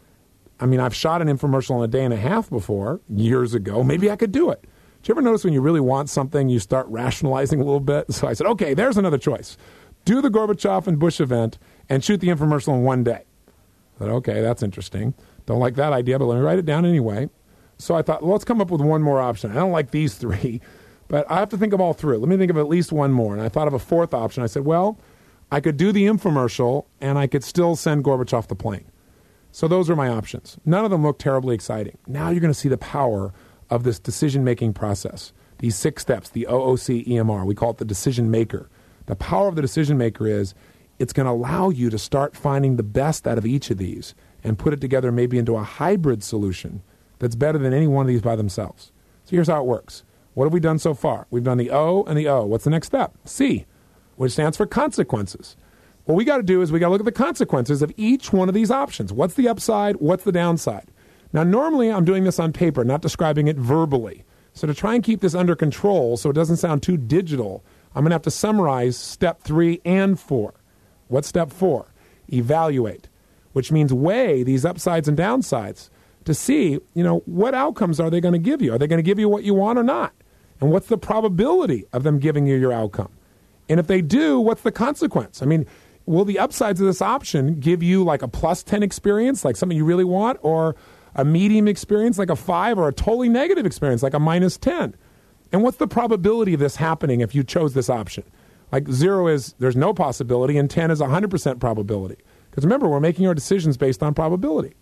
Speaker 1: I mean, I've shot an infomercial in a day and a half before, years ago. Maybe I could do it. Do you ever notice when you really want something, you start rationalizing a little bit? So I said, okay, there's another choice. Do the Gorbachev and Bush event and shoot the infomercial in one day. I thought, okay, that's interesting. Don't like that idea, but let me write it down anyway. So I thought, well, let's come up with one more option. I don't like these three, but I have to think them all through. Let me think of at least one more. And I thought of a fourth option. I said, well, I could do the infomercial, and I could still send Gorbachev the plane. So those are my options. None of them look terribly exciting. Now you're going to see the power of this decision-making process. These six steps, the O O C E M R, we call it the decision maker. The power of the decision maker is it's going to allow you to start finding the best out of each of these and put it together maybe into a hybrid solution that's better than any one of these by themselves. So here's how it works. What have we done so far? We've done the O and the O. What's the next step? C, which stands for consequences. What we got to do is we got to look at the consequences of each one of these options. What's the upside? What's the downside? Now, normally I'm doing this on paper, not describing it verbally. So to try and keep this under control so it doesn't sound too digital, I'm going to have to summarize step three and four. What's step four? Evaluate, which means weigh these upsides and downsides to see, you know, what outcomes are they going to give you? Are they going to give you what you want or not? And what's the probability of them giving you your outcome? And if they do, what's the consequence? I mean, will the upsides of this option give you like a plus ten experience, like something you really want, or a medium experience like a five, or a totally negative experience like a minus ten? And what's the probability of this happening if you chose this option? Like zero is there's no possibility, and ten is one hundred percent probability. Because remember, we're making our decisions based on probability.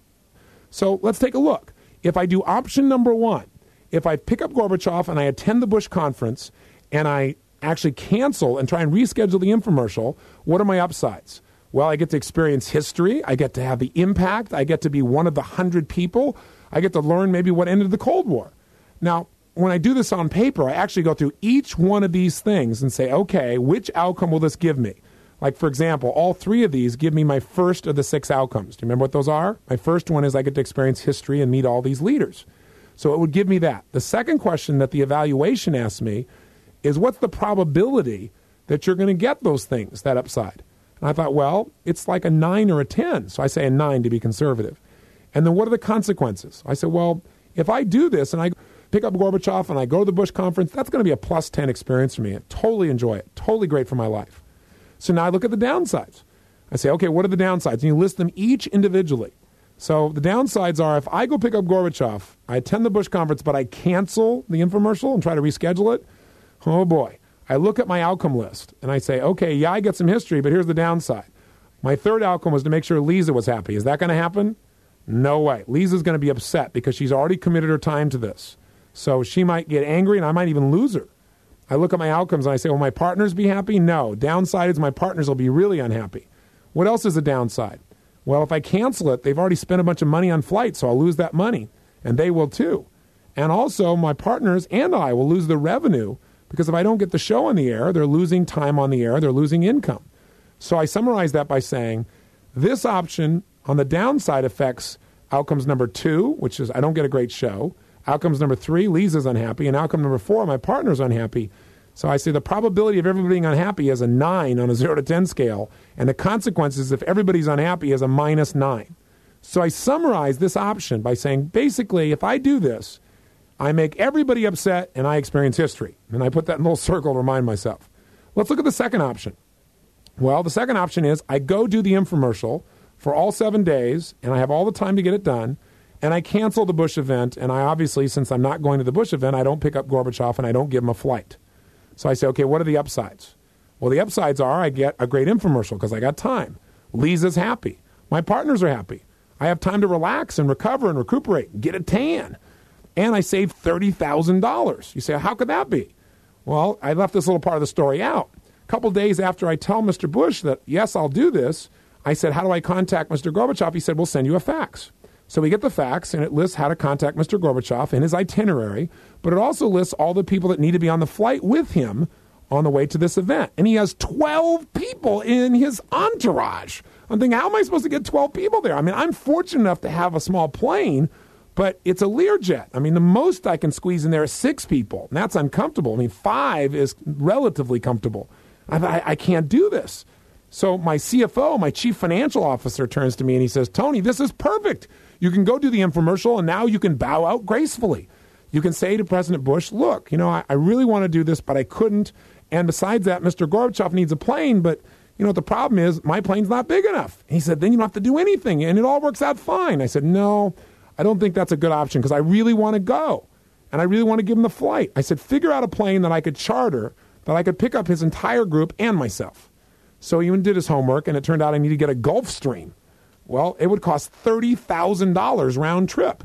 Speaker 1: So let's take a look. If I do option number one, if I pick up Gorbachev and I attend the Bush conference and I actually cancel and try and reschedule the infomercial, what are my upsides? Well, I get to experience history. I get to have the impact. I get to be one of the hundred people. I get to learn maybe what ended the Cold War. Now, when I do this on paper, I actually go through each one of these things and say, okay, which outcome will this give me? Like, for example, all three of these give me my first of the six outcomes. Do you remember what those are? My first one is I get to experience history and meet all these leaders. So it would give me that. The second question that the evaluation asks me is, what's the probability that you're going to get those things, that upside? And I thought, well, it's like a nine or a ten. So I say a nine to be conservative. And then what are the consequences? I said, well, if I do this and I pick up Gorbachev and I go to the Bush conference, that's going to be a plus ten experience for me. I totally enjoy it. Totally great for my life. So now I look at the downsides. I say, okay, what are the downsides? And you list them each individually. So the downsides are, if I go pick up Gorbachev, I attend the Bush conference, but I cancel the infomercial and try to reschedule it, oh boy. I look at my outcome list and I say, okay, yeah, I get some history, but here's the downside. My third outcome was to make sure Lisa was happy. Is that going to happen? No way. Lisa's going to be upset because she's already committed her time to this. So she might get angry and I might even lose her. I look at my outcomes and I say, will my partners be happy? No. Downside is my partners will be really unhappy. What else is a downside? Well, if I cancel it, they've already spent a bunch of money on flights, so I'll lose that money. And they will too. And also, my partners and I will lose the revenue, because if I don't get the show on the air, they're losing time on the air, they're losing income. So I summarize that by saying, this option on the downside affects outcomes number two, which is I don't get a great show. Outcomes number three, Lisa's unhappy. And outcome number four, my partner's unhappy. So I say the probability of everybody being unhappy is a nine on a zero to ten scale. And the consequences, if everybody's unhappy, is a minus nine. So I summarize this option by saying, basically, if I do this, I make everybody upset and I experience history. And I put that in a little circle to remind myself. Let's look at the second option. Well, the second option is I go do the infomercial for all seven days and I have all the time to get it done. And I cancel the Bush event. And I obviously, since I'm not going to the Bush event, I don't pick up Gorbachev and I don't give him a flight. So I say, okay, what are the upsides? Well, the upsides are I get a great infomercial because I got time. Lisa's happy. My partners are happy. I have time to relax and recover and recuperate, get a tan. And I saved thirty thousand dollars. You say, how could that be? Well, I left this little part of the story out. A couple days after I tell Mister Bush that, yes, I'll do this, I said, how do I contact Mister Gorbachev? He said, we'll send you a fax. So we get the fax, and it lists how to contact Mister Gorbachev and his itinerary, but it also lists all the people that need to be on the flight with him on the way to this event. And he has twelve people in his entourage. I'm thinking, how am I supposed to get twelve people there? I mean, I'm fortunate enough to have a small plane, but it's a Learjet. I mean, the most I can squeeze in there is six people, and that's uncomfortable. I mean, five is relatively comfortable. I, I, I can't do this. So my C F O, my chief financial officer, turns to me and he says, Tony, this is perfect. You can go do the infomercial, and now you can bow out gracefully. You can say to President Bush, look, you know, I, I really want to do this, but I couldn't. And besides that, Mister Gorbachev needs a plane, but, you know, the problem is my plane's not big enough. And he said, then you don't have to do anything, and it all works out fine. I said, no, I don't think that's a good option because I really want to go, and I really want to give him the flight. I said, figure out a plane that I could charter, that I could pick up his entire group and myself. So he even did his homework, and it turned out I needed to get a Gulfstream. Well, it would cost thirty thousand dollars round trip.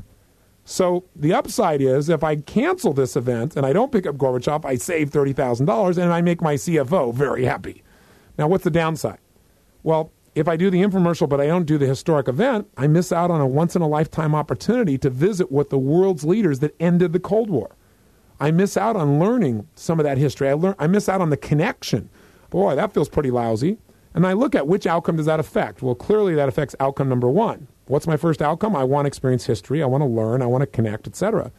Speaker 1: So the upside is if I cancel this event and I don't pick up Gorbachev, I save thirty thousand dollars and I make my C F O very happy. Now, what's the downside? Well, if I do the infomercial but I don't do the historic event, I miss out on a once-in-a-lifetime opportunity to visit with the world's leaders that ended the Cold War. I miss out on learning some of that history. I, learn, I miss out on the connection. Boy, that feels pretty lousy. And I look at which outcome does that affect? Well, clearly that affects outcome number one. What's my first outcome? I want to experience history. I want to learn. I want to connect, et cetera.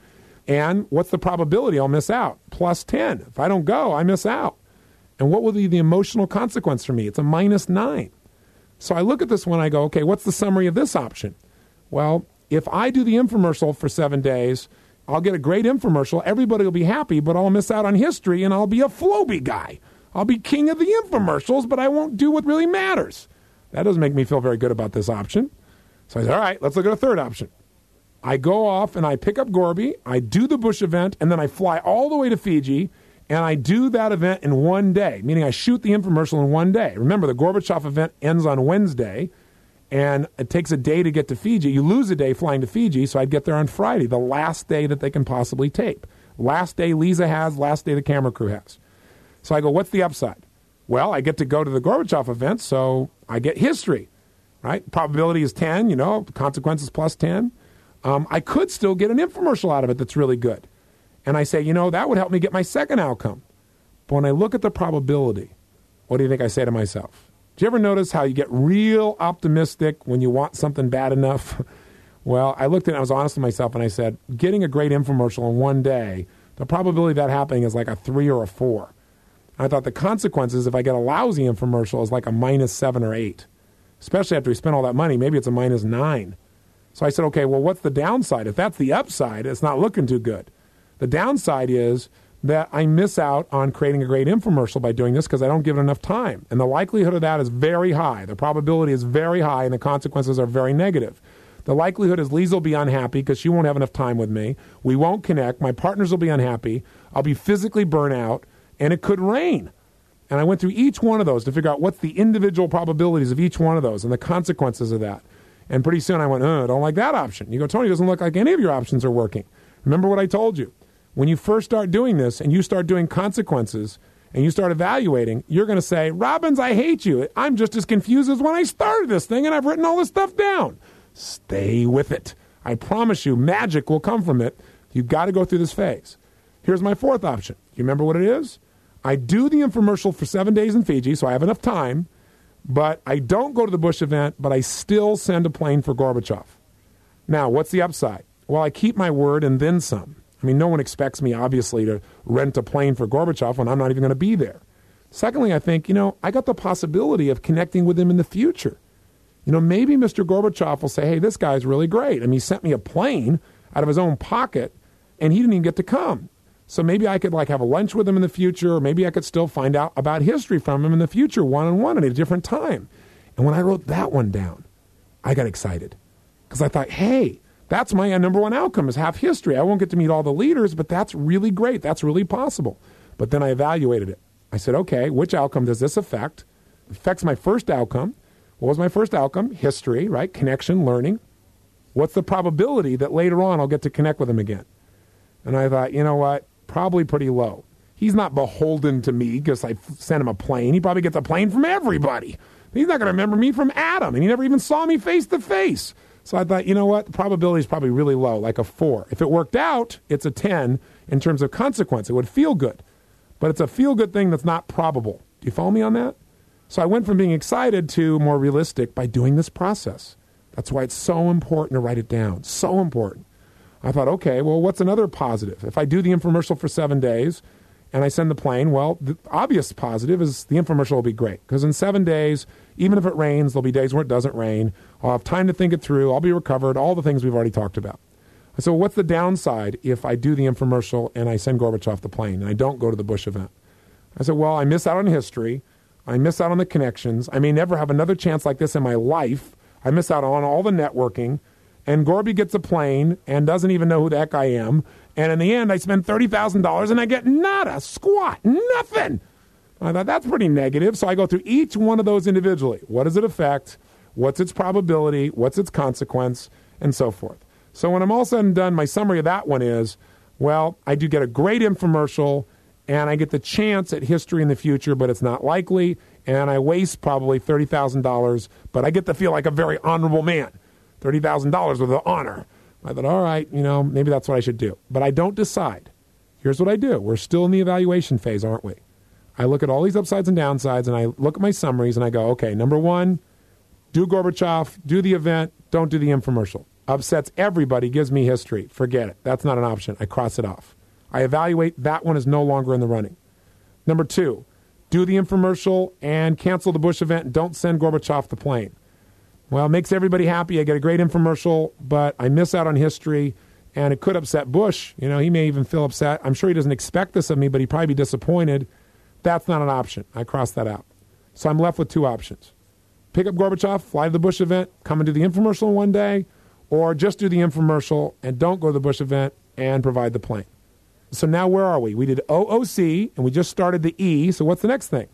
Speaker 1: And what's the probability I'll miss out? Plus ten. If I don't go, I miss out. And what will be the emotional consequence for me? It's a minus nine. So I look at this one, I go, okay, what's the summary of this option? Well, if I do the infomercial for seven days, I'll get a great infomercial. Everybody will be happy, but I'll miss out on history, and I'll be a Floby guy. I'll be king of the infomercials, but I won't do what really matters. That doesn't make me feel very good about this option. So I said, all right, let's look at a third option. I go off and I pick up Gorby, I do the Bush event, and then I fly all the way to Fiji, and I do that event in one day, meaning I shoot the infomercial in one day. Remember, the Gorbachev event ends on Wednesday, and it takes a day to get to Fiji. You lose a day flying to Fiji, so I'd get there on Friday, the last day that they can possibly tape. Last day Lisa has, last day the camera crew has. So I go, what's the upside? Well, I get to go to the Gorbachev event, so I get history, right? Probability is ten, you know, consequences plus ten. Um, I could still get an infomercial out of it that's really good. And I say, you know, that would help me get my second outcome. But when I look at the probability, what do you think I say to myself? Do you ever notice how you get real optimistic when you want something bad enough? Well, I looked at it, I was honest with myself, and I said, getting a great infomercial in one day, the probability of that happening is like a three or a four. I thought the consequences, if I get a lousy infomercial, is like a minus seven or eight. Especially after we spent all that money, maybe it's a minus nine. So I said, okay, well, what's the downside? If that's the upside, it's not looking too good. The downside is that I miss out on creating a great infomercial by doing this because I don't give it enough time. And the likelihood of that is very high. The probability is very high, and the consequences are very negative. The likelihood is Lisa will be unhappy because she won't have enough time with me. We won't connect. My partners will be unhappy. I'll be physically burnt out, and it could rain. And I went through each one of those to figure out what's the individual probabilities of each one of those and the consequences of that. And pretty soon I went, oh, I don't like that option. You go, Tony, it doesn't look like any of your options are working. Remember what I told you. When you first start doing this and you start doing consequences and you start evaluating, you're going to say, Robbins, I hate you. I'm just as confused as when I started this thing, and I've written all this stuff down. Stay with it. I promise you, magic will come from it. You've got to go through this phase. Here's my fourth option. You remember what it is? I do the infomercial for seven days in Fiji, so I have enough time, but I don't go to the Bush event, but I still send a plane for Gorbachev. Now, what's the upside? Well, I keep my word and then some. I mean, no one expects me, obviously, to rent a plane for Gorbachev when I'm not even going to be there. Secondly, I think, you know, I got the possibility of connecting with him in the future. You know, maybe Mister Gorbachev will say, hey, this guy's really great. I mean, he sent me a plane out of his own pocket, and he didn't even get to come. So maybe I could, like, have a lunch with him in the future, or maybe I could still find out about history from him in the future, one-on-one at a different time. And when I wrote that one down, I got excited because I thought, hey, that's my number one outcome is have history. I won't get to meet all the leaders, but that's really great. That's really possible. But then I evaluated it. I said, okay, which outcome does this affect? It affects my first outcome. What was my first outcome? History, right? Connection, learning. What's the probability that later on I'll get to connect with him again? And I thought, you know what? Probably pretty low. He's not beholden to me because I sent him a plane. He probably gets a plane from everybody. He's not going to remember me from Adam, and he never even saw me face to face. So I thought, you know what? The probability is probably really low, like a four. If it worked out, it's a ten in terms of consequence. It would feel good. But it's a feel-good thing that's not probable. Do you follow me on that? So I went from being excited to more realistic by doing this process. That's why it's so important to write it down. So important. I thought, okay, well, what's another positive? If I do the infomercial for seven days and I send the plane, well, the obvious positive is the infomercial will be great. Because in seven days, even if it rains, there'll be days where it doesn't rain. I'll have time to think it through. I'll be recovered, all the things we've already talked about. So what's the downside if I do the infomercial and I send Gorbachev the plane and I don't go to the Bush event? I said, well, I miss out on history. I miss out on the connections. I may never have another chance like this in my life. I miss out on all the networking. And Gorby gets a plane and doesn't even know who the heck I am. And in the end, I spend thirty thousand dollars and I get nada, squat, nothing. I thought, that's pretty negative. So I go through each one of those individually. What does it affect? What's its probability? What's its consequence? And so forth. So when I'm all said and done, my summary of that one is, well, I do get a great infomercial and I get the chance at history in the future, but it's not likely. And I waste probably thirty thousand dollars, but I get to feel like a very honorable man. thirty thousand dollars with an honor. I thought, all right, you know, maybe that's what I should do. But I don't decide. Here's what I do. We're still in the evaluation phase, aren't we? I look at all these upsides and downsides, and I look at my summaries, and I go, okay, number one, do Gorbachev, do the event, don't do the infomercial. upsets everybody, gives me history. Forget it. That's not an option. I cross it off. I evaluate that one is no longer in the running. Number two, do the infomercial and cancel the Bush event and don't send Gorbachev the plane. Well, it makes everybody happy. I get a great infomercial, but I miss out on history, and it could upset Bush. You know, he may even feel upset. I'm sure he doesn't expect this of me, but he'd probably be disappointed. That's not an option. I cross that out. So I'm left with two options. Pick up Gorbachev, fly to the Bush event, come and do the infomercial in one day, or just do the infomercial and don't go to the Bush event and provide the plane. So now where are we? We did O O C, and we just started the E. So what's the next thing?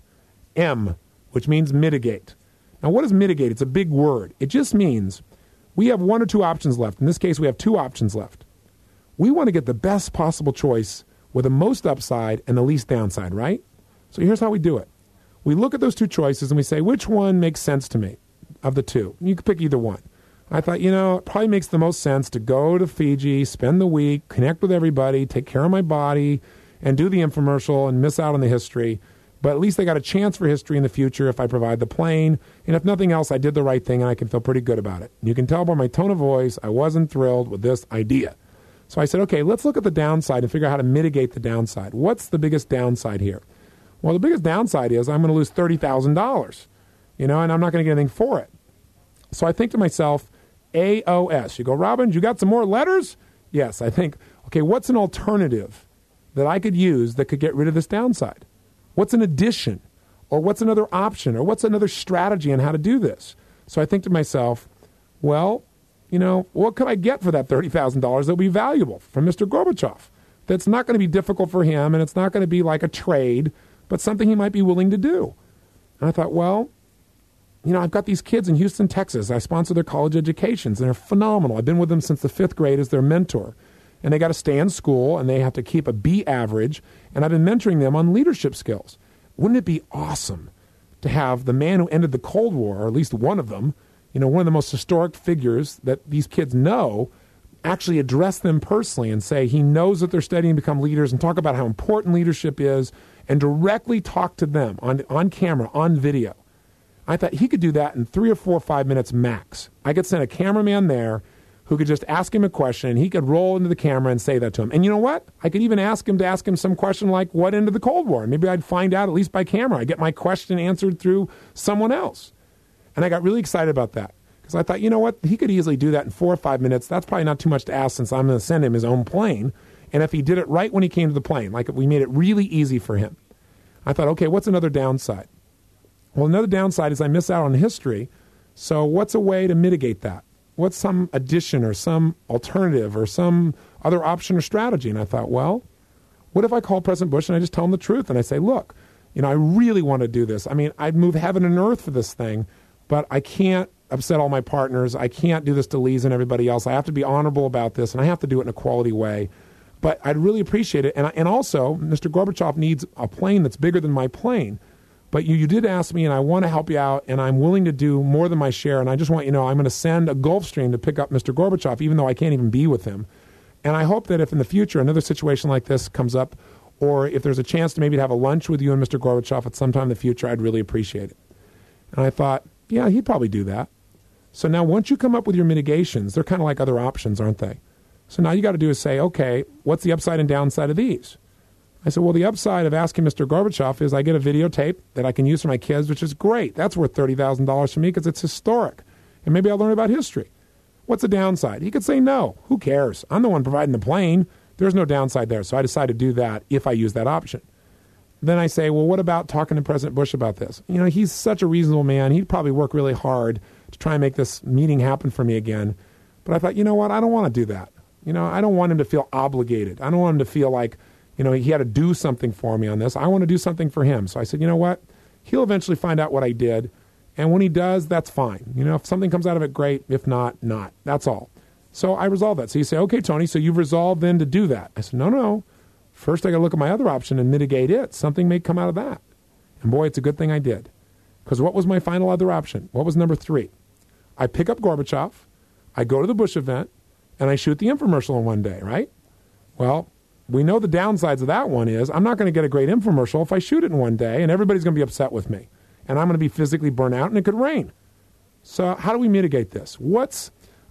Speaker 1: M, which means mitigate. Now, what is mitigate? It's a big word. It just means we have one or two options left. In this case, we have two options left. We want to get the best possible choice with the most upside and the least downside, right? So here's how we do it. We look at those two choices and we say, which one makes sense to me of the two? You can pick either one. I thought, you know, it probably makes the most sense to go to Fiji, spend the week, connect with everybody, take care of my body, and do the infomercial and miss out on the history. But at least I got a chance for history in the future if I provide the plane. And if nothing else, I did the right thing and I can feel pretty good about it. You can tell by my tone of voice, I wasn't thrilled with this idea. So I said, okay, let's look at the downside and figure out how to mitigate the downside. What's the biggest downside here? Well, the biggest downside is I'm going to lose thirty thousand dollars, you know, and I'm not going to get anything for it. So I think to myself, A O S. You go, Robin, you got some more letters? Yes, I think, okay, what's an alternative that I could use that could get rid of this downside? What's an addition? Or what's another option? Or what's another strategy on how to do this? So I think to myself, well, you know, what could I get for that thirty thousand dollars that would be valuable from Mister Gorbachev? That's not going to be difficult for him, and it's not going to be like a trade, but something he might be willing to do. And I thought, well, you know, I've got these kids in Houston, Texas. I sponsor their college educations, and they're phenomenal. I've been with them since the fifth grade as their mentor. And they got to stay in school, and they have to keep a B average, and I've been mentoring them on leadership skills. Wouldn't it be awesome to have the man who ended the Cold War, or at least one of them, you know, one of the most historic figures that these kids know, actually address them personally and say he knows that they're studying to become leaders and talk about how important leadership is and directly talk to them on, on camera, on video. I thought he could do that in three or four or five minutes max. I could send a cameraman there who could just ask him a question, and he could roll into the camera and say that to him. And you know what? I could even ask him to ask him some question like, what ended the Cold War? Maybe I'd find out at least by camera. I'd get my question answered through someone else. And I got really excited about that because I thought, you know what? He could easily do that in four or five minutes. That's probably not too much to ask since I'm going to send him his own plane. And if he did it right when he came to the plane, like if we made it really easy for him, I thought, okay, what's another downside? Well, another downside is I miss out on history. So what's a way to mitigate that? What's some addition or some alternative or some other option or strategy? And I thought, well, what if I call President Bush and I just tell him the truth and I say, look, you know, I really want to do this. I mean, I'd move heaven and earth for this thing, but I can't upset all my partners. I can't do this to Lisa and everybody else. I have to be honorable about this, and I have to do it in a quality way. But I'd really appreciate it. And, I, and also, Mister Gorbachev needs a plane that's bigger than my plane. But you, you did ask me, and I want to help you out, and I'm willing to do more than my share. And I just want you to know I'm going to send a Gulfstream to pick up Mister Gorbachev, even though I can't even be with him. And I hope that if in the future another situation like this comes up, or if there's a chance to maybe have a lunch with you and Mister Gorbachev at some time in the future, I'd really appreciate it. And I thought, yeah, he'd probably do that. So now once you come up with your mitigations, they're kind of like other options, aren't they? So now you got to do is say, okay, what's the upside and downside of these? I said, well, the upside of asking Mister Gorbachev is I get a videotape that I can use for my kids, which is great. That's worth thirty thousand dollars for me because it's historic. And maybe I'll learn about history. What's the downside? He could say no. Who cares? I'm the one providing the plane. There's no downside there. So I decided to do that if I use that option. Then I say, well, what about talking to President Bush about this? You know, he's such a reasonable man. He'd probably work really hard to try and make this meeting happen for me again. But I thought, you know what? I don't want to do that. You know, I don't want him to feel obligated. I don't want him to feel like, you know, he had to do something for me on this. I want to do something for him. So I said, you know what? He'll eventually find out what I did. And when he does, that's fine. You know, if something comes out of it, great. If not, not. That's all. So I resolved that. So you say, okay, Tony, so you've resolved then to do that. I said, no, no. First, I got to look at my other option and mitigate it. Something may come out of that. And boy, it's a good thing I did. Because what was my final other option? What was number three? I pick up Gorbachev, I go to the Bush event, and I shoot the infomercial in one day, right? Well, we know the downsides of that one is I'm not going to get a great infomercial if I shoot it in one day, and everybody's going to be upset with me. And I'm going to be physically burnt out, and it could rain. So how do we mitigate this? What's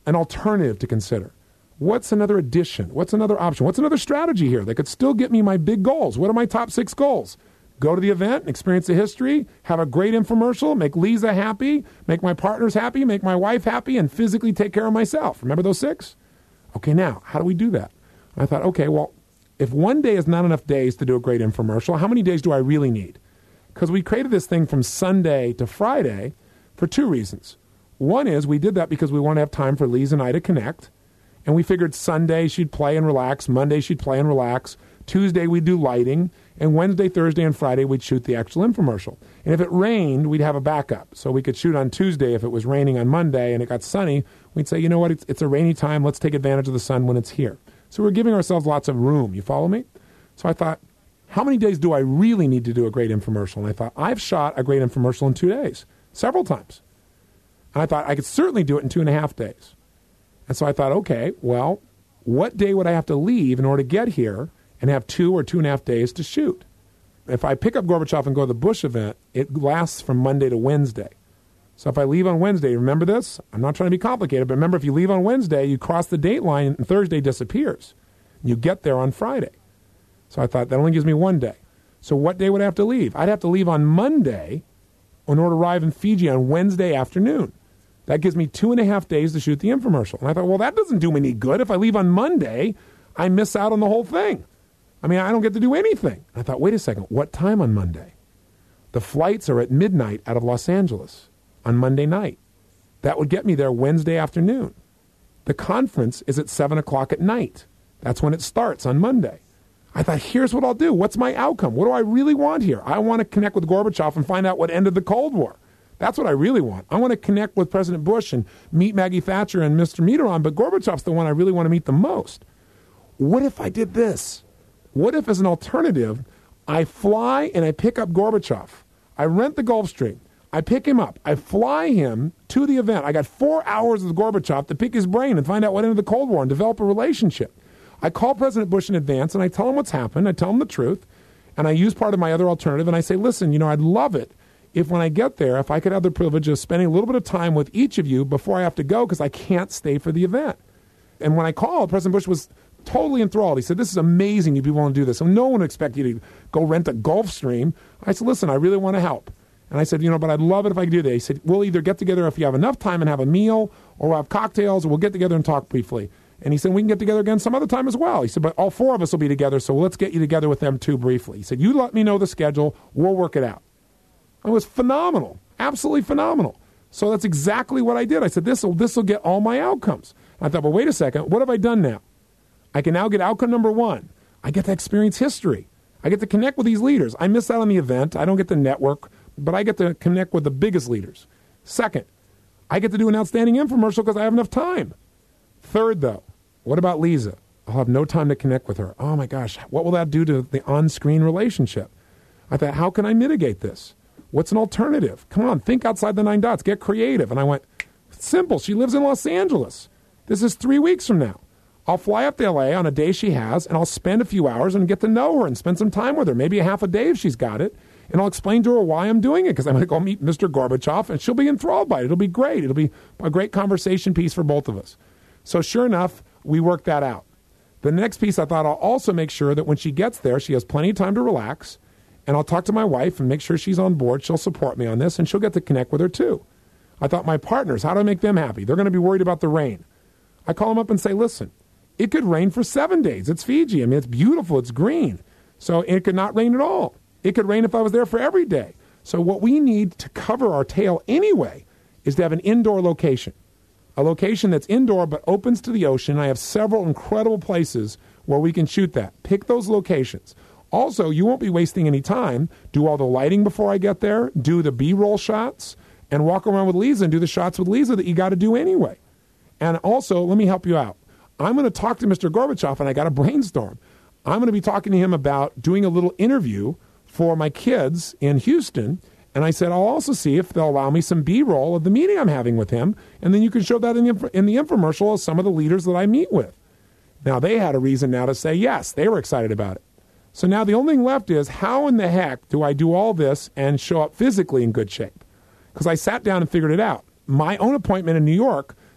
Speaker 1: an alternative to consider? What's another addition? What's another option? What's another strategy here that could still get me my big goals? What are my top six goals? Go to the event, experience the history, have a great infomercial, make Lisa happy, make my partners happy, make my wife happy, and physically take care of myself. Remember those six? Okay, now, how do we do that? I thought, okay, well, if one day is not enough days to do a great infomercial, how many days do I really need? Because we created this thing from Sunday to Friday for two reasons. One is we did that because we want to have time for Lisa and I to connect. And we figured Sunday she'd play and relax, Monday she'd play and relax, Tuesday we'd do lighting, and Wednesday, Thursday, and Friday we'd shoot the actual infomercial. And if it rained, we'd have a backup. So we could shoot on Tuesday if it was raining on Monday and it got sunny. We'd say, you know what, it's, it's a rainy time, let's take advantage of the sun when it's here. So we're giving ourselves lots of room, you follow me? So I thought, how many days do I really need to do a great infomercial? And I thought, I've shot a great infomercial in two days, several times. And I thought I could certainly do it in two and a half days. And so I thought, okay, well, what day would I have to leave in order to get here and have two or two and a half days to shoot? If I pick up Gorbachev and go to the Bush event, it lasts from Monday to Wednesday. So if I leave on Wednesday, remember this? I'm not trying to be complicated, but remember if you leave on Wednesday, you cross the date line and Thursday disappears. You get there on Friday. So I thought that only gives me one day. So what day would I have to leave? I'd have to leave on Monday in order to arrive in Fiji on Wednesday afternoon. That gives me two and a half days to shoot the infomercial. And I thought, well, that doesn't do me any good. If I leave on Monday, I miss out on the whole thing. I mean, I don't get to do anything. I thought, wait a second, what time on Monday? The flights are at midnight out of Los Angeles on Monday night. That would get me there Wednesday afternoon. The conference is at seven o'clock at night. That's when it starts on Monday. I thought, here's what I'll do. What's my outcome? What do I really want here? I want to connect with Gorbachev and find out what ended the Cold War. That's what I really want. I want to connect with President Bush and meet Maggie Thatcher and Mister Mitterrand, but Gorbachev's the one I really want to meet the most. What if I did this? What if, as an alternative, I fly and I pick up Gorbachev? I rent the Gulfstream. I pick him up. I fly him to the event. I got four hours with Gorbachev to pick his brain and find out what ended the Cold War and develop a relationship. I call President Bush in advance and I tell him what's happened. I tell him the truth. And I use part of my other alternative and I say, listen, you know, I'd love it if when I get there, if I could have the privilege of spending a little bit of time with each of you before I have to go because I can't stay for the event. And when I called, President Bush was totally enthralled. He said, this is amazing you'd be willing to do this. And no one would expect you to go rent a Gulfstream. I said, listen, I really want to help. And I said, you know, but I'd love it if I could do that. He said, we'll either get together if you have enough time and have a meal, or we'll have cocktails, or we'll get together and talk briefly. And he said, we can get together again some other time as well. He said, but all four of us will be together, so let's get you together with them too briefly. He said, you let me know the schedule. We'll work it out. It was phenomenal, absolutely phenomenal. So that's exactly what I did. I said, this will this will get all my outcomes. And I thought, well, wait a second. What have I done now? I can now get outcome number one. I get to experience history. I get to connect with these leaders. I miss out on the event. I don't get to network, but I get to connect with the biggest leaders. Second, I get to do an outstanding infomercial because I have enough time. Third, though, what about Lisa? I'll have no time to connect with her. Oh, my gosh, what will that do to the on-screen relationship? I thought, how can I mitigate this? What's an alternative? Come on, think outside the nine dots. Get creative. And I went, simple. She lives in Los Angeles. This is three weeks from now. I'll fly up to L A on a day she has, and I'll spend a few hours and get to know her and spend some time with her, maybe a half a day if she's got it. And I'll explain to her why I'm doing it, because I'm going to go meet Mister Gorbachev, and she'll be enthralled by it. It'll be great. It'll be a great conversation piece for both of us. So sure enough, we worked that out. The next piece, I thought I'll also make sure that when she gets there, she has plenty of time to relax. And I'll talk to my wife and make sure she's on board. She'll support me on this, and she'll get to connect with her too. I thought, my partners, how do I make them happy? They're going to be worried about the rain. I call them up and say, listen, it could rain for seven days. It's Fiji. I mean, it's beautiful. It's green. So it could not rain at all. It could rain if I was there for every day. So what we need to cover our tail anyway is to have an indoor location, a location that's indoor but opens to the ocean. I have several incredible places where we can shoot that. Pick those locations. Also, you won't be wasting any time. Do all the lighting before I get there, do the B-roll shots, and walk around with Lisa and do the shots with Lisa that you got to do anyway. And also, let me help you out. I'm going to talk to Mister Gorbachev, and I got to brainstorm. I'm going to be talking to him about doing a little interview for my kids in Houston. And I said, I'll also see if they'll allow me some B-roll of the meeting I'm having with him. And then you can show that in the, in the infomercial of some of the leaders that I meet with. Now, they had a reason now to say yes. They were excited about it. So now the only thing left is, how in the heck do I do all this and show up physically in good shape? Because I sat down and figured it out. My own appointment in New York,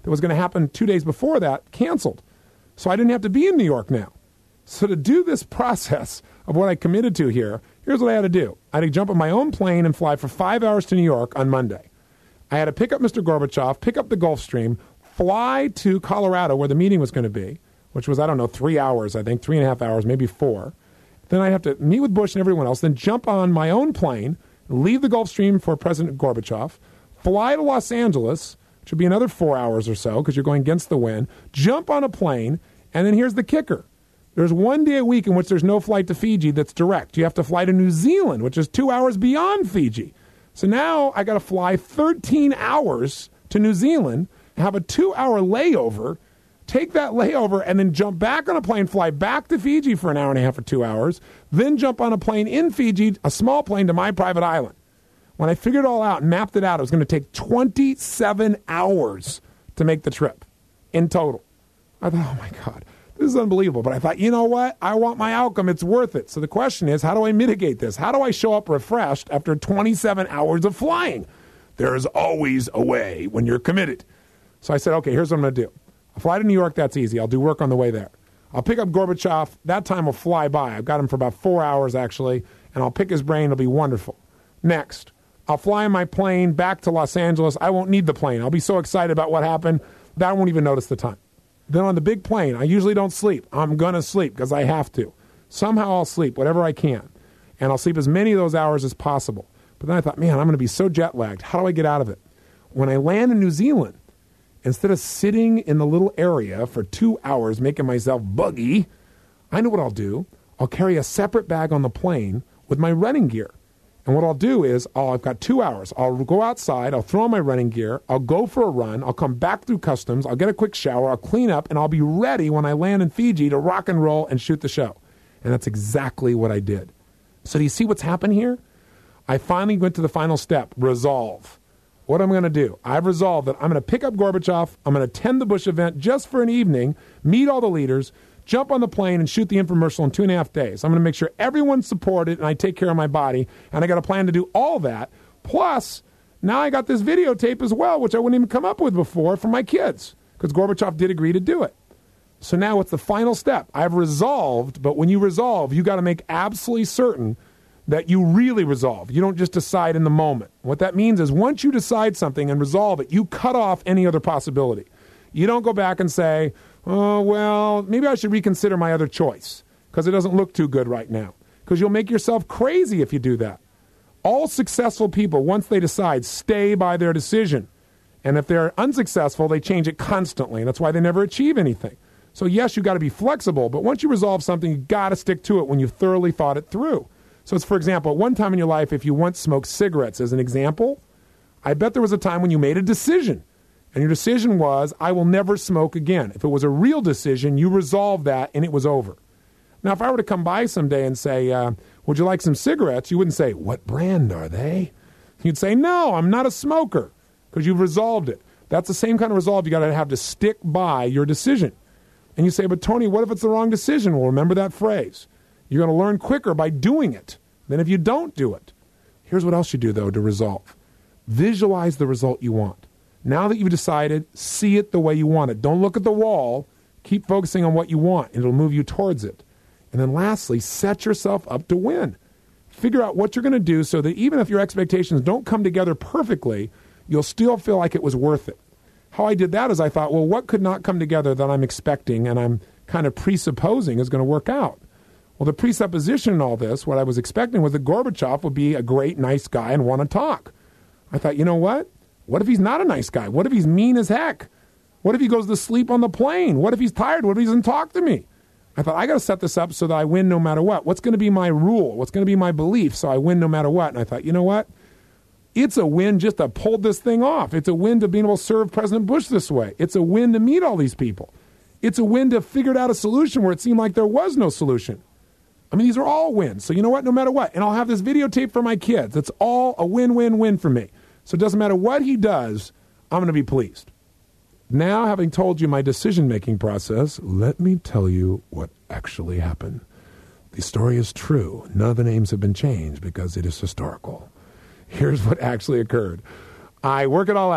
Speaker 1: that was going to happen two days before that canceled. So I didn't have to be in New York now. So to do this process of what I committed to here, here's what I had to do. I had to jump on my own plane and fly for five hours to New York on Monday. I had to pick up Mister Gorbachev, pick up the Gulfstream, fly to Colorado where the meeting was going to be, which was, I don't know, three hours, I think, three and a half hours, maybe four. Then I'd have to meet with Bush and everyone else, then jump on my own plane, leave the Gulfstream for President Gorbachev, fly to Los Angeles, which would be another four hours or so because you're going against the wind, jump on a plane, and then here's the kicker. There's one day a week in which there's no flight to Fiji that's direct. You have to fly to New Zealand, which is two hours beyond Fiji. So now I got to fly thirteen hours to New Zealand, have a two-hour layover, take that layover, and then jump back on a plane, fly back to Fiji for an hour and a half or two hours, then jump on a plane in Fiji, a small plane, to my private island. When I figured it all out and mapped it out, it was going to take twenty-seven hours to make the trip in total. I thought, oh, my God. This is unbelievable. But I thought, you know what? I want my outcome. It's worth it. So the question is, how do I mitigate this? How do I show up refreshed after twenty-seven hours of flying? There is always a way when you're committed. So I said, okay, here's what I'm going to do. I'll fly to New York. That's easy. I'll do work on the way there. I'll pick up Gorbachev. That time will fly by. I've got him for about four hours, actually, and I'll pick his brain. It'll be wonderful. Next, I'll fly in my plane back to Los Angeles. I won't need the plane. I'll be so excited about what happened that I won't even notice the time. Then on the big plane, I usually don't sleep. I'm going to sleep because I have to. Somehow I'll sleep, whatever I can. And I'll sleep as many of those hours as possible. But then I thought, man, I'm going to be so jet lagged. How do I get out of it? When I land in New Zealand, instead of sitting in the little area for two hours making myself buggy, I know what I'll do. I'll carry a separate bag on the plane with my running gear. And what I'll do is, I'll, I've got two hours. I'll go outside, I'll throw on my running gear, I'll go for a run, I'll come back through customs, I'll get a quick shower, I'll clean up, and I'll be ready when I land in Fiji to rock and roll and shoot the show. And that's exactly what I did. So do you see what's happened here? I finally went to the final step, resolve. What am I going to do? I've resolved that I'm going to pick up Gorbachev, I'm going to attend the Bush event just for an evening, meet all the leaders, jump on the plane and shoot the infomercial in two and a half days. I'm going to make sure everyone's supported and I take care of my body. And I got a plan to do all that. Plus, now I got this videotape as well, which I wouldn't even come up with before for my kids because Gorbachev did agree to do it. So now it's the final step. I've resolved, but when you resolve, you got to make absolutely certain that you really resolve. You don't just decide in the moment. What that means is once you decide something and resolve it, you cut off any other possibility. You don't go back and say, oh, well, maybe I should reconsider my other choice because it doesn't look too good right now. Because you'll make yourself crazy if you do that. All successful people, once they decide, stay by their decision. And if they're unsuccessful, they change it constantly. And that's why they never achieve anything. So yes, you got to be flexible, but once you resolve something, you got to stick to it when you've thoroughly thought it through. So it's, for example, at one time in your life, if you once smoked cigarettes as an example, I bet there was a time when you made a decision. And your decision was, I will never smoke again. If it was a real decision, you resolved that and it was over. Now, if I were to come by someday and say, uh, would you like some cigarettes? You wouldn't say, what brand are they? You'd say, no, I'm not a smoker, because you've resolved it. That's the same kind of resolve you got to have to stick by your decision. And you say, but Tony, what if it's the wrong decision? Well, remember that phrase. You're going to learn quicker by doing it than if you don't do it. Here's what else you do, though, to resolve. Visualize the result you want. Now that you've decided, see it the way you want it. Don't look at the wall. Keep focusing on what you want, and it'll move you towards it. And then lastly, set yourself up to win. Figure out what you're going to do so that even if your expectations don't come together perfectly, you'll still feel like it was worth it. How I did that is I thought, well, what could not come together that I'm expecting and I'm kind of presupposing is going to work out? Well, the presupposition in all this, what I was expecting was that Gorbachev would be a great, nice guy and want to talk. I thought, you know what? What if he's not a nice guy? What if he's mean as heck? What if he goes to sleep on the plane? What if he's tired? What if he doesn't talk to me? I thought, I got to set this up so that I win no matter what. What's going to be my rule? What's going to be my belief so I win no matter what? And I thought, you know what? It's a win just to pull this thing off. It's a win to being able to serve President Bush this way. It's a win to meet all these people. It's a win to figure out a solution where it seemed like there was no solution. I mean, these are all wins. So you know what? No matter what. And I'll have this videotape for my kids. It's all a win-win-win for me. So it doesn't matter what he does, I'm going to be pleased. Now, having told you my decision-making process, let me tell you what actually happened. The story is true. None of the names have been changed because it is historical. Here's what actually occurred. I work it all out.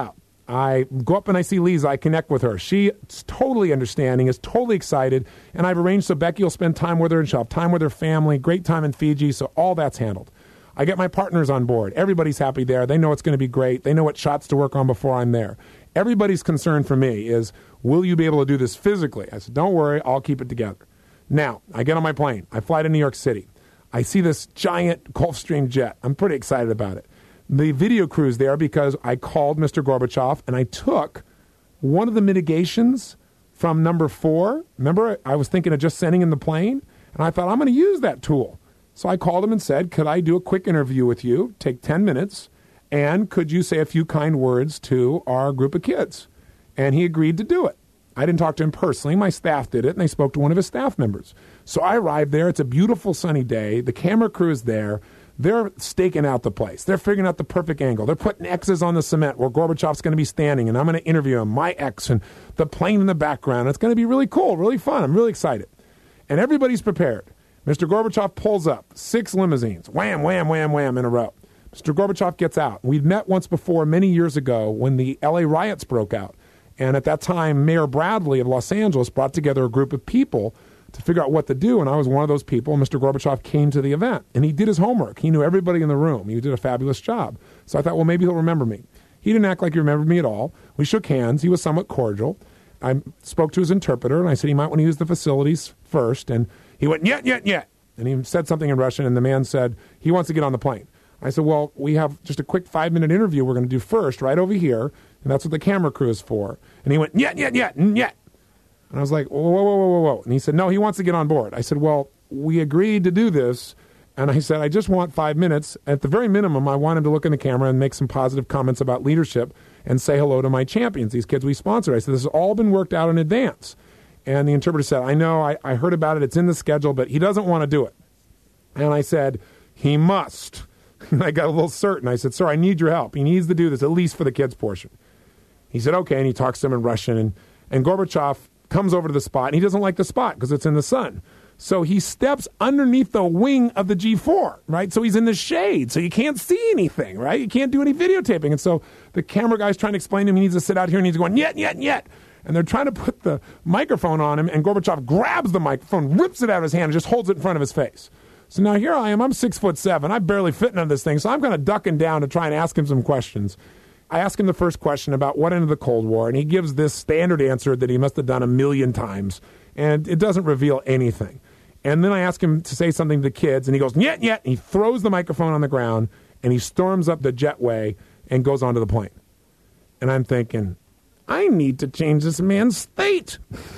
Speaker 1: I go up and I see Lisa. I connect with her. She's totally understanding, is totally excited, and I've arranged so Becky will spend time with her, and she'll have time with her family, great time in Fiji, so all that's handled. I get my partners on board. Everybody's happy there. They know it's going to be great. They know what shots to work on before I'm there. Everybody's concern for me is, will you be able to do this physically? I said, don't worry, I'll keep it together. Now, I get on my plane. I fly to New York City. I see this giant Gulfstream jet. I'm pretty excited about it. The video crew's there because I called Mister Gorbachev and I took one of the mitigations from number four. Remember, I was thinking of just sending him the plane, and I thought, I'm going to use that tool. So I called him and said, could I do a quick interview with you, take ten minutes, and could you say a few kind words to our group of kids? And he agreed to do it. I didn't talk to him personally. My staff did it, and they spoke to one of his staff members. So I arrived there. It's a beautiful sunny day. The camera crew is there. They're staking out the place. They're figuring out the perfect angle. They're putting X's on the cement where Gorbachev's going to be standing, and I'm going to interview him, my X, and the plane in the background. It's going to be really cool, really fun. I'm really excited. And everybody's prepared. Mister Gorbachev pulls up, six limousines, wham, wham, wham, wham, in a row. Mister Gorbachev gets out. We'd met once before many years ago when the L A riots broke out. And at that time, Mayor Bradley of Los Angeles brought together a group of people to figure out what to do, and I was one of those people. Mister Gorbachev came to the event, and he did his homework. He knew everybody in the room. He did a fabulous job. So I thought, well, maybe he'll remember me. He didn't act like he remembered me at all. We shook hands. He was somewhat cordial. I spoke to his interpreter, and I said he might want to use the facilities first, and he went, yet, yet, yet. And he said something in Russian, and the man said, he wants to get on the plane. I said, well, we have just a quick five-minute interview we're going to do first, right over here, and that's what the camera crew is for. And he went, yet, yet, yet, yet. And I was like, whoa, whoa, whoa, whoa, whoa. And he said, no, he wants to get on board. I said, well, we agreed to do this. And I said, I just want five minutes. At the very minimum, I want him to look in the camera and make some positive comments about leadership and say hello to my champions, these kids we sponsor. I said, this has all been worked out in advance. And the interpreter said, I know, I, I heard about it. It's in the schedule, but he doesn't want to do it. And I said, he must. And I got a little certain. I said, sir, I need your help. He needs to do this, at least for the kids' portion. He said, okay. And he talks to him in Russian. And, and Gorbachev comes over to the spot, and he doesn't like the spot because it's in the sun. So he steps underneath the wing of the G four, right? So he's in the shade, so you can't see anything, right? You can't do any videotaping. And so the camera guy's trying to explain to him he needs to sit out here, and he's going, yet, yet, yet. And they're trying to put the microphone on him, and Gorbachev grabs the microphone, rips it out of his hand, and just holds it in front of his face. So now here I am. I'm six foot seven. I barely fit into this thing, so I'm kind of ducking down to try and ask him some questions. I ask him the first question about what ended the Cold War, and he gives this standard answer that he must have done a million times, and it doesn't reveal anything. And then I ask him to say something to the kids, and he goes, yet, yet. He throws the microphone on the ground, and he storms up the jetway and goes onto the plane. And I'm thinking, I need to change this man's state.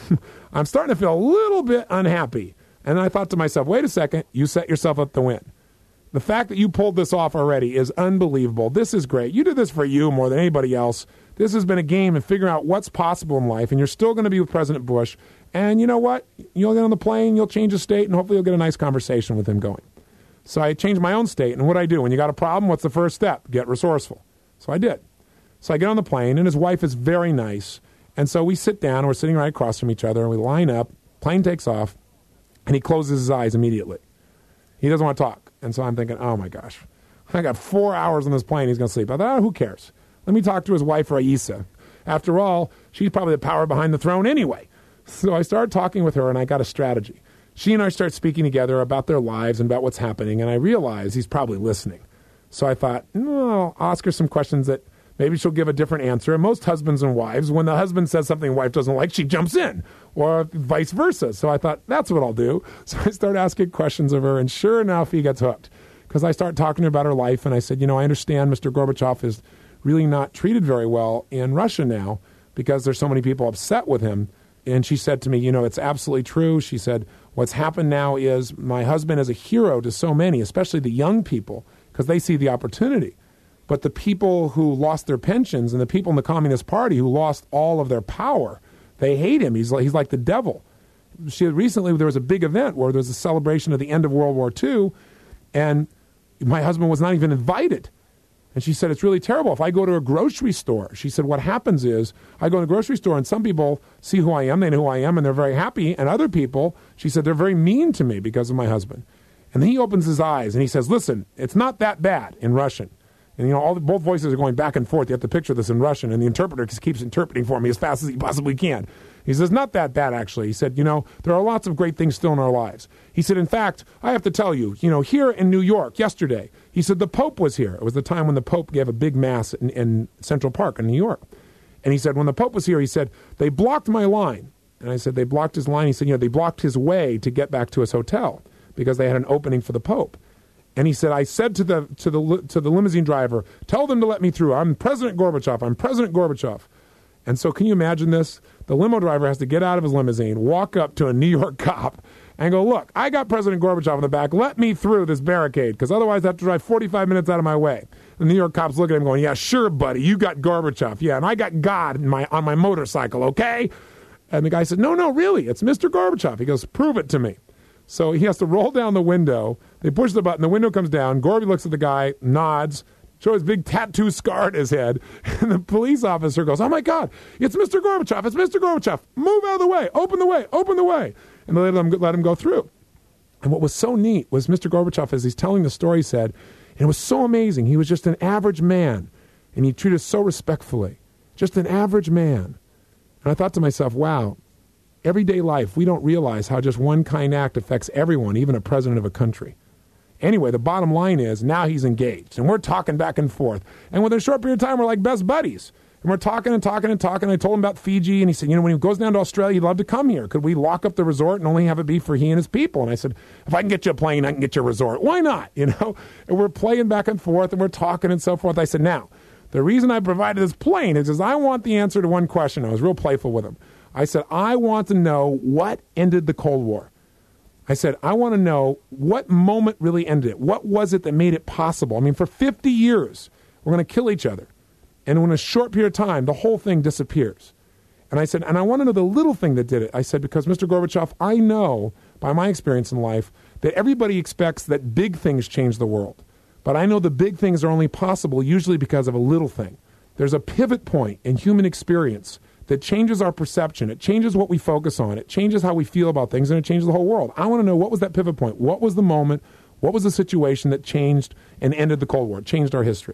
Speaker 1: I'm starting to feel a little bit unhappy. And I thought to myself, wait a second, you set yourself up to win. The fact that you pulled this off already is unbelievable. This is great. You did this for you more than anybody else. This has been a game in figuring out what's possible in life, and you're still going to be with President Bush. And you know what? You'll get on the plane, you'll change the state, and hopefully you'll get a nice conversation with him going. So I changed my own state, and what I do? When you got a problem, what's the first step? Get resourceful. So I did. So I get on the plane, and his wife is very nice. And so we sit down, and we're sitting right across from each other, and we line up. Plane takes off, and he closes his eyes immediately. He doesn't want to talk. And so I'm thinking, oh, my gosh. I got four hours on this plane. He's going to sleep. I thought, oh, who cares? Let me talk to his wife, Raisa. After all, she's probably the power behind the throne anyway. So I started talking with her, and I got a strategy. She and I started speaking together about their lives and about what's happening, and I realized he's probably listening. So I thought, no, I'll ask her some questions that maybe she'll give a different answer. And most husbands and wives, when the husband says something the wife doesn't like, she jumps in, or vice versa. So I thought, that's what I'll do. So I started asking questions of her, and sure enough, he gets hooked. Because I started talking to her about her life, and I said, you know, I understand Mister Gorbachev is really not treated very well in Russia now because there's so many people upset with him. And she said to me, you know, it's absolutely true. She said, what's happened now is my husband is a hero to so many, especially the young people, because they see the opportunity. But the people who lost their pensions and the people in the Communist Party who lost all of their power, they hate him. He's like, he's like the devil. She recently, there was a big event where there was a celebration of the end of World War Two, and my husband was not even invited. And she said, it's really terrible. If I go to a grocery store, she said, what happens is I go to a grocery store and some people see who I am, they know who I am, and they're very happy. And other people, she said, they're very mean to me because of my husband. And then he opens his eyes and he says, listen, it's not that bad in Russian. And, you know, all the, both voices are going back and forth. You have to picture this in Russian, and the interpreter just keeps interpreting for me as fast as he possibly can. He says, not that bad, actually. He said, you know, there are lots of great things still in our lives. He said, in fact, I have to tell you, you know, here in New York yesterday, he said the Pope was here. It was the time when the Pope gave a big mass in, in Central Park in New York. And he said, when the Pope was here, he said, they blocked my line. And I said, they blocked his line. He said, you know, they blocked his way to get back to his hotel because they had an opening for the Pope. And he said, I said to the to the to the limousine driver, tell them to let me through. I'm President Gorbachev. I'm President Gorbachev. And so can you imagine this? The limo driver has to get out of his limousine, walk up to a New York cop, and go, look, I got President Gorbachev in the back. Let me through this barricade, because otherwise I have to drive forty-five minutes out of my way. The New York cop's looking at him going, yeah, sure, buddy, you got Gorbachev. Yeah, and I got God in my on my motorcycle, okay? And the guy said, no, no, really, it's Mister Gorbachev. He goes, prove it to me. So he has to roll down the window. They push the button. The window comes down. Gorby looks at the guy, nods, shows his big tattoo scar at his head. And the police officer goes, oh, my God, it's Mister Gorbachev. It's Mister Gorbachev. Move out of the way. Open the way. Open the way. And they let him, let him go through. And what was so neat was Mister Gorbachev, as he's telling the story, said, and it was so amazing. He was just an average man, and he treated us so respectfully. Just an average man. And I thought to myself, wow, everyday life, we don't realize how just one kind act affects everyone, even a president of a country. Anyway, the bottom line is now he's engaged, and we're talking back and forth. And within a short period of time, we're like best buddies. And we're talking and talking and talking. I told him about Fiji, and he said, you know, when he goes down to Australia, he'd love to come here. Could we lock up the resort and only have it be for he and his people? And I said, if I can get you a plane, I can get you a resort. Why not? You know? And we're playing back and forth, and we're talking and so forth. I said, now, the reason I provided this plane is because I want the answer to one question. I was real playful with him. I said, I want to know what ended the Cold War. I said, I want to know what moment really ended it. What was it that made it possible? I mean, for fifty years, we're going to kill each other. And in a short period of time, the whole thing disappears. And I said, and I want to know the little thing that did it. I said, because Mister Gorbachev, I know by my experience in life that everybody expects that big things change the world. But I know the big things are only possible usually because of a little thing. There's a pivot point in human experience that changes our perception. It changes what we focus on. It changes how we feel about things, and it changes the whole world. I want to know, what was that pivot point? What was the moment? What was the situation that changed and ended the Cold War, changed our history?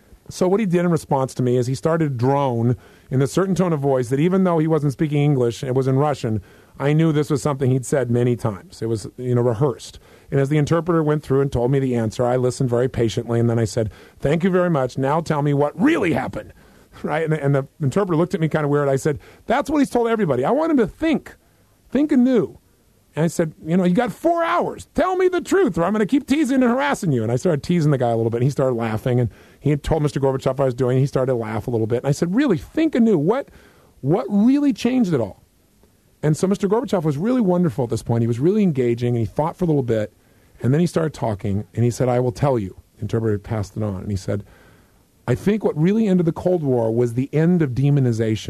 Speaker 1: So what he did in response to me is he started to drone in a certain tone of voice that even though he wasn't speaking English, it was in Russian, I knew this was something he'd said many times. It was, you know, rehearsed. And as the interpreter went through and told me the answer, I listened very patiently, and then I said, thank you very much. Now tell me what really happened. Right? And the, and the interpreter looked at me kind of weird. I said, that's what he's told everybody. I want him to think. Think anew. And I said, you know, you got four hours. Tell me the truth, or I'm going to keep teasing and harassing you. And I started teasing the guy a little bit, and he started laughing. And he had told Mister Gorbachev what I was doing. He started to laugh a little bit. And I said, really, think anew. What, what really changed it all? And so Mister Gorbachev was really wonderful at this point. He was really engaging, and he thought for a little bit. And then he started talking, and he said, I will tell you. The interpreter passed it on. And he said, I think what really ended the Cold War was the end of demonization.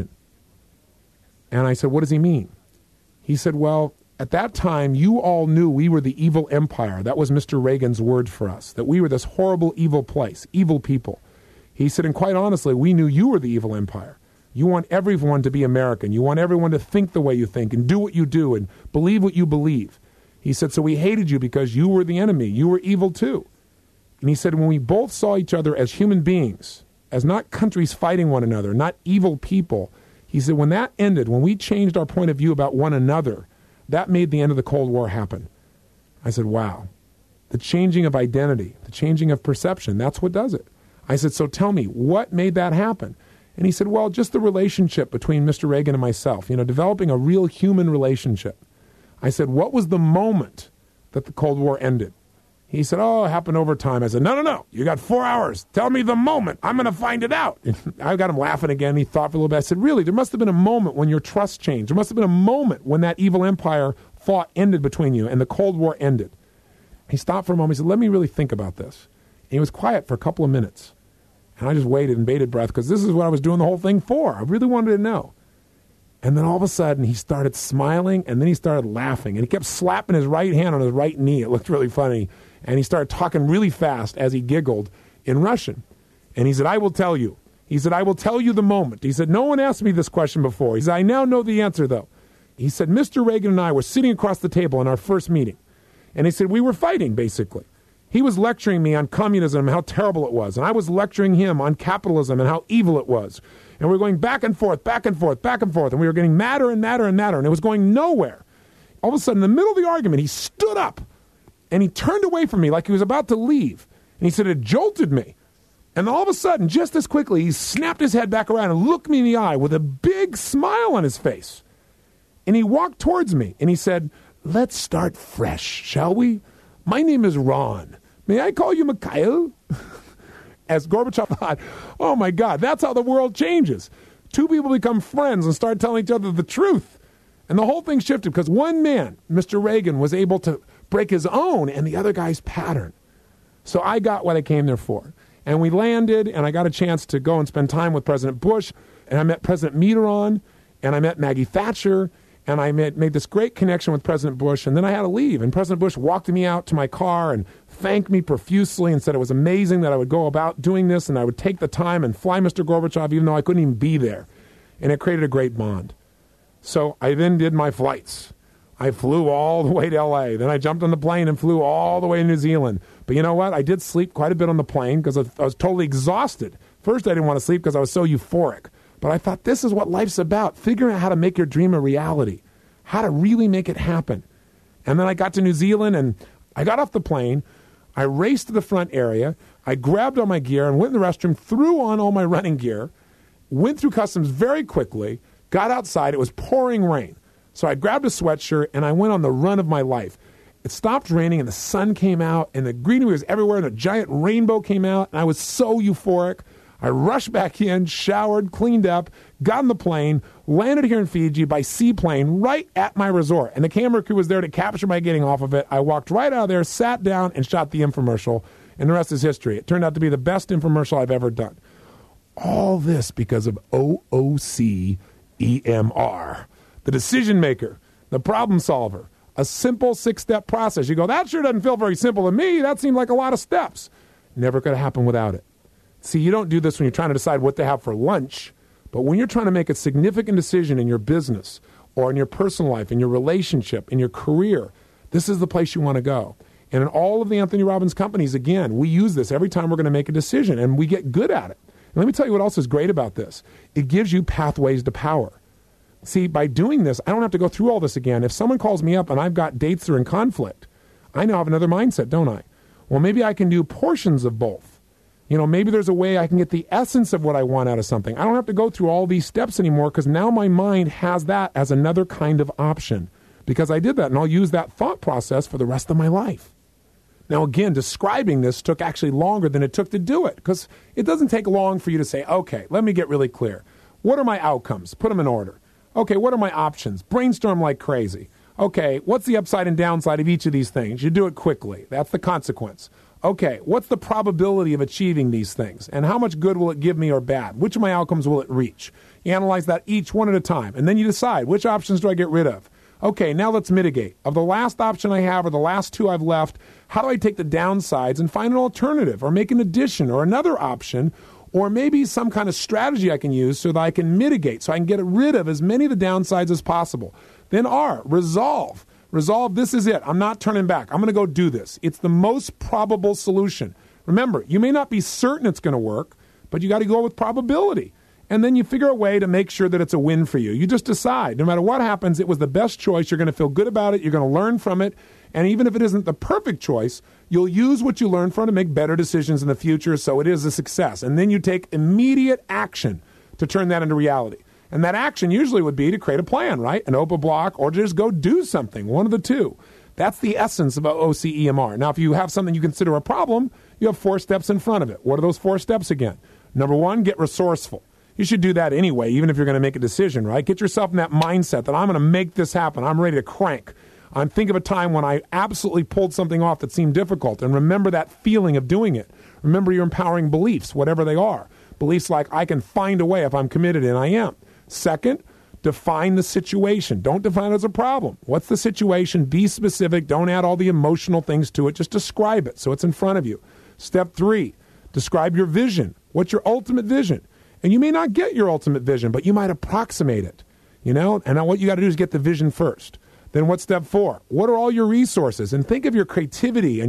Speaker 1: And I said, what does he mean? He said, well, at that time, you all knew we were the evil empire. That was Mister Reagan's word for us, that we were this horrible, evil place, evil people. He said, and quite honestly, we knew you were the evil empire. You want everyone to be American. You want everyone to think the way you think and do what you do and believe what you believe. He said, so we hated you because you were the enemy. You were evil too. And he said, when we both saw each other as human beings, as not countries fighting one another, not evil people, he said, when that ended, when we changed our point of view about one another, that made the end of the Cold War happen. I said, wow. The changing of identity, the changing of perception, that's what does it. I said, so tell me, what made that happen? And he said, well, just the relationship between Mister Reagan and myself, you know, developing a real human relationship. I said, what was the moment that the Cold War ended? He said, oh, it happened over time. I said, no, no, no. You got four hours. Tell me the moment. I'm going to find it out. And I got him laughing again. He thought for a little bit. I said, really, there must have been a moment when your trust changed. There must have been a moment when that evil empire fought ended between you and the Cold War ended. He stopped for a moment. He said, let me really think about this. And he was quiet for a couple of minutes. And I just waited and bated breath because this is what I was doing the whole thing for. I really wanted to know. And then all of a sudden, he started smiling, and then he started laughing. And he kept slapping his right hand on his right knee. It looked really funny. And he started talking really fast as he giggled in Russian. And he said, I will tell you. He said, I will tell you the moment. He said, no one asked me this question before. He said, I now know the answer, though. He said, Mister Reagan and I were sitting across the table in our first meeting. And he said, we were fighting, basically. He was lecturing me on communism and how terrible it was. And I was lecturing him on capitalism and how evil it was. And we were going back and forth, back and forth, back and forth. And we were getting madder and madder and madder. And it was going nowhere. All of a sudden, in the middle of the argument, he stood up. And he turned away from me like he was about to leave. And he said it jolted me. And all of a sudden, just as quickly, he snapped his head back around and looked me in the eye with a big smile on his face. And he walked towards me. And he said, let's start fresh, shall we? My name is Ron. May I call you Mikhail? As Gorbachev thought, oh my God, that's how the world changes. Two people become friends and start telling each other the truth. And the whole thing shifted because one man, Mister Reagan, was able to break his own and the other guy's pattern. So I got what I came there for. And we landed, and I got a chance to go and spend time with President Bush. And I met President Mitterrand, and I met Maggie Thatcher, and I met, made this great connection with President Bush. And then I had to leave. And President Bush walked me out to my car and thanked me profusely and said it was amazing that I would go about doing this and I would take the time and fly Mister Gorbachev even though I couldn't even be there. And it created a great bond. So I then did my flights. I flew all the way to L A. Then I jumped on the plane and flew all the way to New Zealand. But you know what? I did sleep quite a bit on the plane because I, I was totally exhausted. First, I didn't want to sleep because I was so euphoric. But I thought this is what life's about, figuring out how to make your dream a reality, how to really make it happen. And then I got to New Zealand and I got off the plane. I raced to the front area. I grabbed all my gear and went in the restroom, threw on all my running gear, went through customs very quickly, got outside. It was pouring rain. So I grabbed a sweatshirt and I went on the run of my life. It stopped raining and the sun came out and the greenery was everywhere and a giant rainbow came out and I was so euphoric. I rushed back in, showered, cleaned up, got on the plane, landed here in Fiji by seaplane right at my resort. And the camera crew was there to capture my getting off of it. I walked right out of there, sat down, and shot the infomercial. And the rest is history. It turned out to be the best infomercial I've ever done. All this because of O O C E M R. The decision maker, the problem solver, a simple six-step process. You go, that sure doesn't feel very simple to me. That seemed like a lot of steps. Never could have happened without it. See, you don't do this when you're trying to decide what to have for lunch, but when you're trying to make a significant decision in your business or in your personal life, in your relationship, in your career, this is the place you want to go. And in all of the Anthony Robbins companies, again, we use this every time we're going to make a decision, and we get good at it. And let me tell you what else is great about this. It gives you pathways to power. See, by doing this, I don't have to go through all this again. If someone calls me up and I've got dates that are in conflict, I now have another mindset, don't I? Well, maybe I can do portions of both. You know, maybe there's a way I can get the essence of what I want out of something. I don't have to go through all these steps anymore because now my mind has that as another kind of option because I did that, and I'll use that thought process for the rest of my life. Now, again, describing this took actually longer than it took to do it because it doesn't take long for you to say, okay, let me get really clear. What are my outcomes? Put them in order. Okay, what are my options? Brainstorm like crazy. Okay, what's the upside and downside of each of these things? You do it quickly. That's the consequence. Okay, what's the probability of achieving these things? And how much good will it give me or bad? Which of my outcomes will it reach? You analyze that each one at a time. And then you decide, which options do I get rid of? Okay, now let's mitigate. Of the last option I have or the last two I've left, how do I take the downsides and find an alternative or make an addition or another option or maybe some kind of strategy I can use so that I can mitigate, so I can get rid of as many of the downsides as possible. Then R, resolve. Resolve, this is it. I'm not turning back. I'm going to go do this. It's the most probable solution. Remember, you may not be certain it's going to work, but you got to go with probability. And then you figure a way to make sure that it's a win for you. You just decide, no matter what happens, it was the best choice. You're going to feel good about it. You're going to learn from it. And even if it isn't the perfect choice, you'll use what you learn from it to make better decisions in the future, so it is a success. And then you take immediate action to turn that into reality. And that action usually would be to create a plan, right? An open block, or to just go do something, one of the two. That's the essence of O C E M R. Now, if you have something you consider a problem, you have four steps in front of it. What are those four steps again? Number one, get resourceful. You should do that anyway, even if you're going to make a decision, right? Get yourself in that mindset that I'm going to make this happen. I'm ready to crank. I'm think of a time when I absolutely pulled something off that seemed difficult, and remember that feeling of doing it. Remember your empowering beliefs, whatever they are. Beliefs like, I can find a way if I'm committed, and I am. Second, define the situation. Don't define it as a problem. What's the situation? Be specific. Don't add all the emotional things to it. Just describe it so it's in front of you. Step three, describe your vision. What's your ultimate vision? And you may not get your ultimate vision, but you might approximate it, you know? And now what you got to do is get the vision first. Then what's step four? What are all your resources? And think of your creativity and your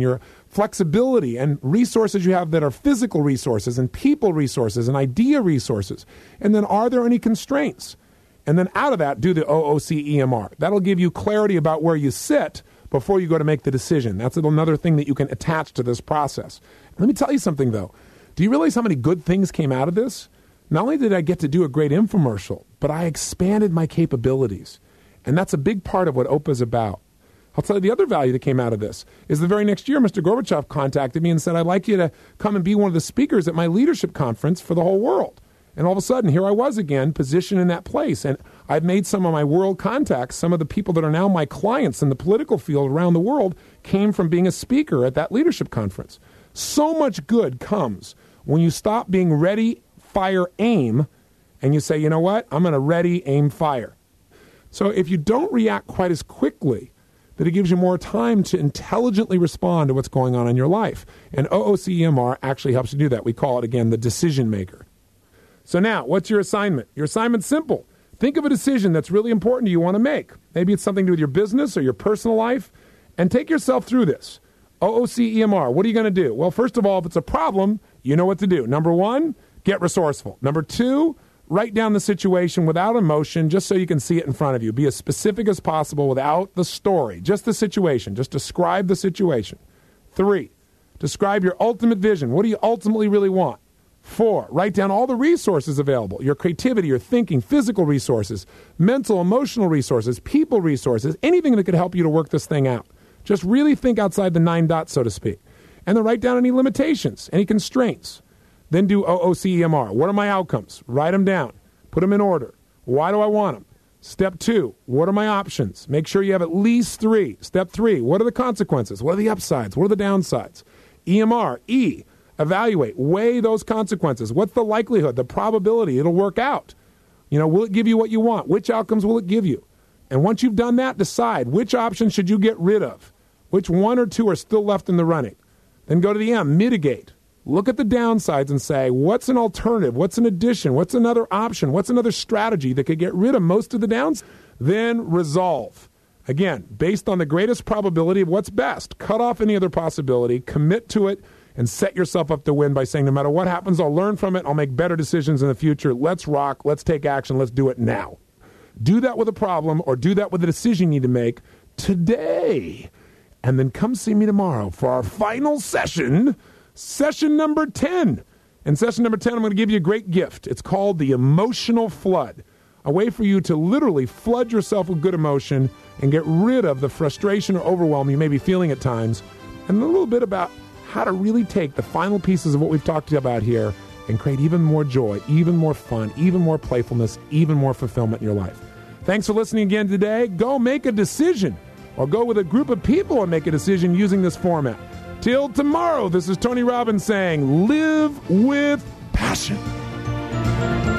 Speaker 1: flexibility and resources you have that are physical resources and people resources and idea resources. And then are there any constraints? And then out of that, do the O O C E M R. That'll give you clarity about where you sit before you go to make the decision. That's another thing that you can attach to this process. Let me tell you something, though. Do you realize how many good things came out of this? Not only did I get to do a great infomercial, but I expanded my capabilities. And that's a big part of what O P A is about. I'll tell you the other value that came out of this is the very next year, Mister Gorbachev contacted me and said, I'd like you to come and be one of the speakers at my leadership conference for the whole world. And all of a sudden, here I was again, positioned in that place. And I've made some of my world contacts. Some of the people that are now my clients in the political field around the world came from being a speaker at that leadership conference. So much good comes when you stop being ready, fire, aim, and you say, you know what? I'm going to ready, aim, fire. So if you don't react quite as quickly, that it gives you more time to intelligently respond to what's going on in your life. And O O C E M R actually helps you do that. We call it, again, the decision maker. So now, what's your assignment? Your assignment's simple. Think of a decision that's really important to you want to make. Maybe it's something to do with your business or your personal life, and take yourself through this. O O C E M R, what are you going to do? Well, first of all, if it's a problem, you know what to do. Number one, get resourceful. Number two, write down the situation without emotion, just so you can see it in front of you. Be as specific as possible without the story, just the situation. Just describe the situation. Three, describe your ultimate vision. What do you ultimately really want? Four, write down all the resources available, your creativity, your thinking, physical resources, mental, emotional resources, people resources, anything that could help you to work this thing out. Just really think outside the nine dots, so to speak. And then write down any limitations, any constraints. Then do O O C E M R. What are my outcomes? Write them down. Put them in order. Why do I want them? Step two, what are my options? Make sure you have at least three. Step three, what are the consequences? What are the upsides? What are the downsides? E M R, E, evaluate, weigh those consequences. What's the likelihood, the probability it'll work out? You know, will it give you what you want? Which outcomes will it give you? And once you've done that, decide which option should you get rid of? Which one or two are still left in the running? Then go to the M, mitigate. Look at the downsides and say, what's an alternative? What's an addition? What's another option? What's another strategy that could get rid of most of the downs? Then resolve. Again, based on the greatest probability of what's best. Cut off any other possibility, commit to it, and set yourself up to win by saying, no matter what happens, I'll learn from it. I'll make better decisions in the future. Let's rock. Let's take action. Let's do it now. Do that with a problem or do that with a decision you need to make today. And then come see me tomorrow for our final session, session number ten. In session number ten, I'm going to give you a great gift. It's called the Emotional Flood, a way for you to literally flood yourself with good emotion and get rid of the frustration or overwhelm you may be feeling at times, and a little bit about how to really take the final pieces of what we've talked about here and create even more joy, even more fun, even more playfulness, even more fulfillment in your life. Thanks for listening again today. Go make a decision or go with a group of people and make a decision using this format. Till tomorrow, this is Tony Robbins saying, live with passion.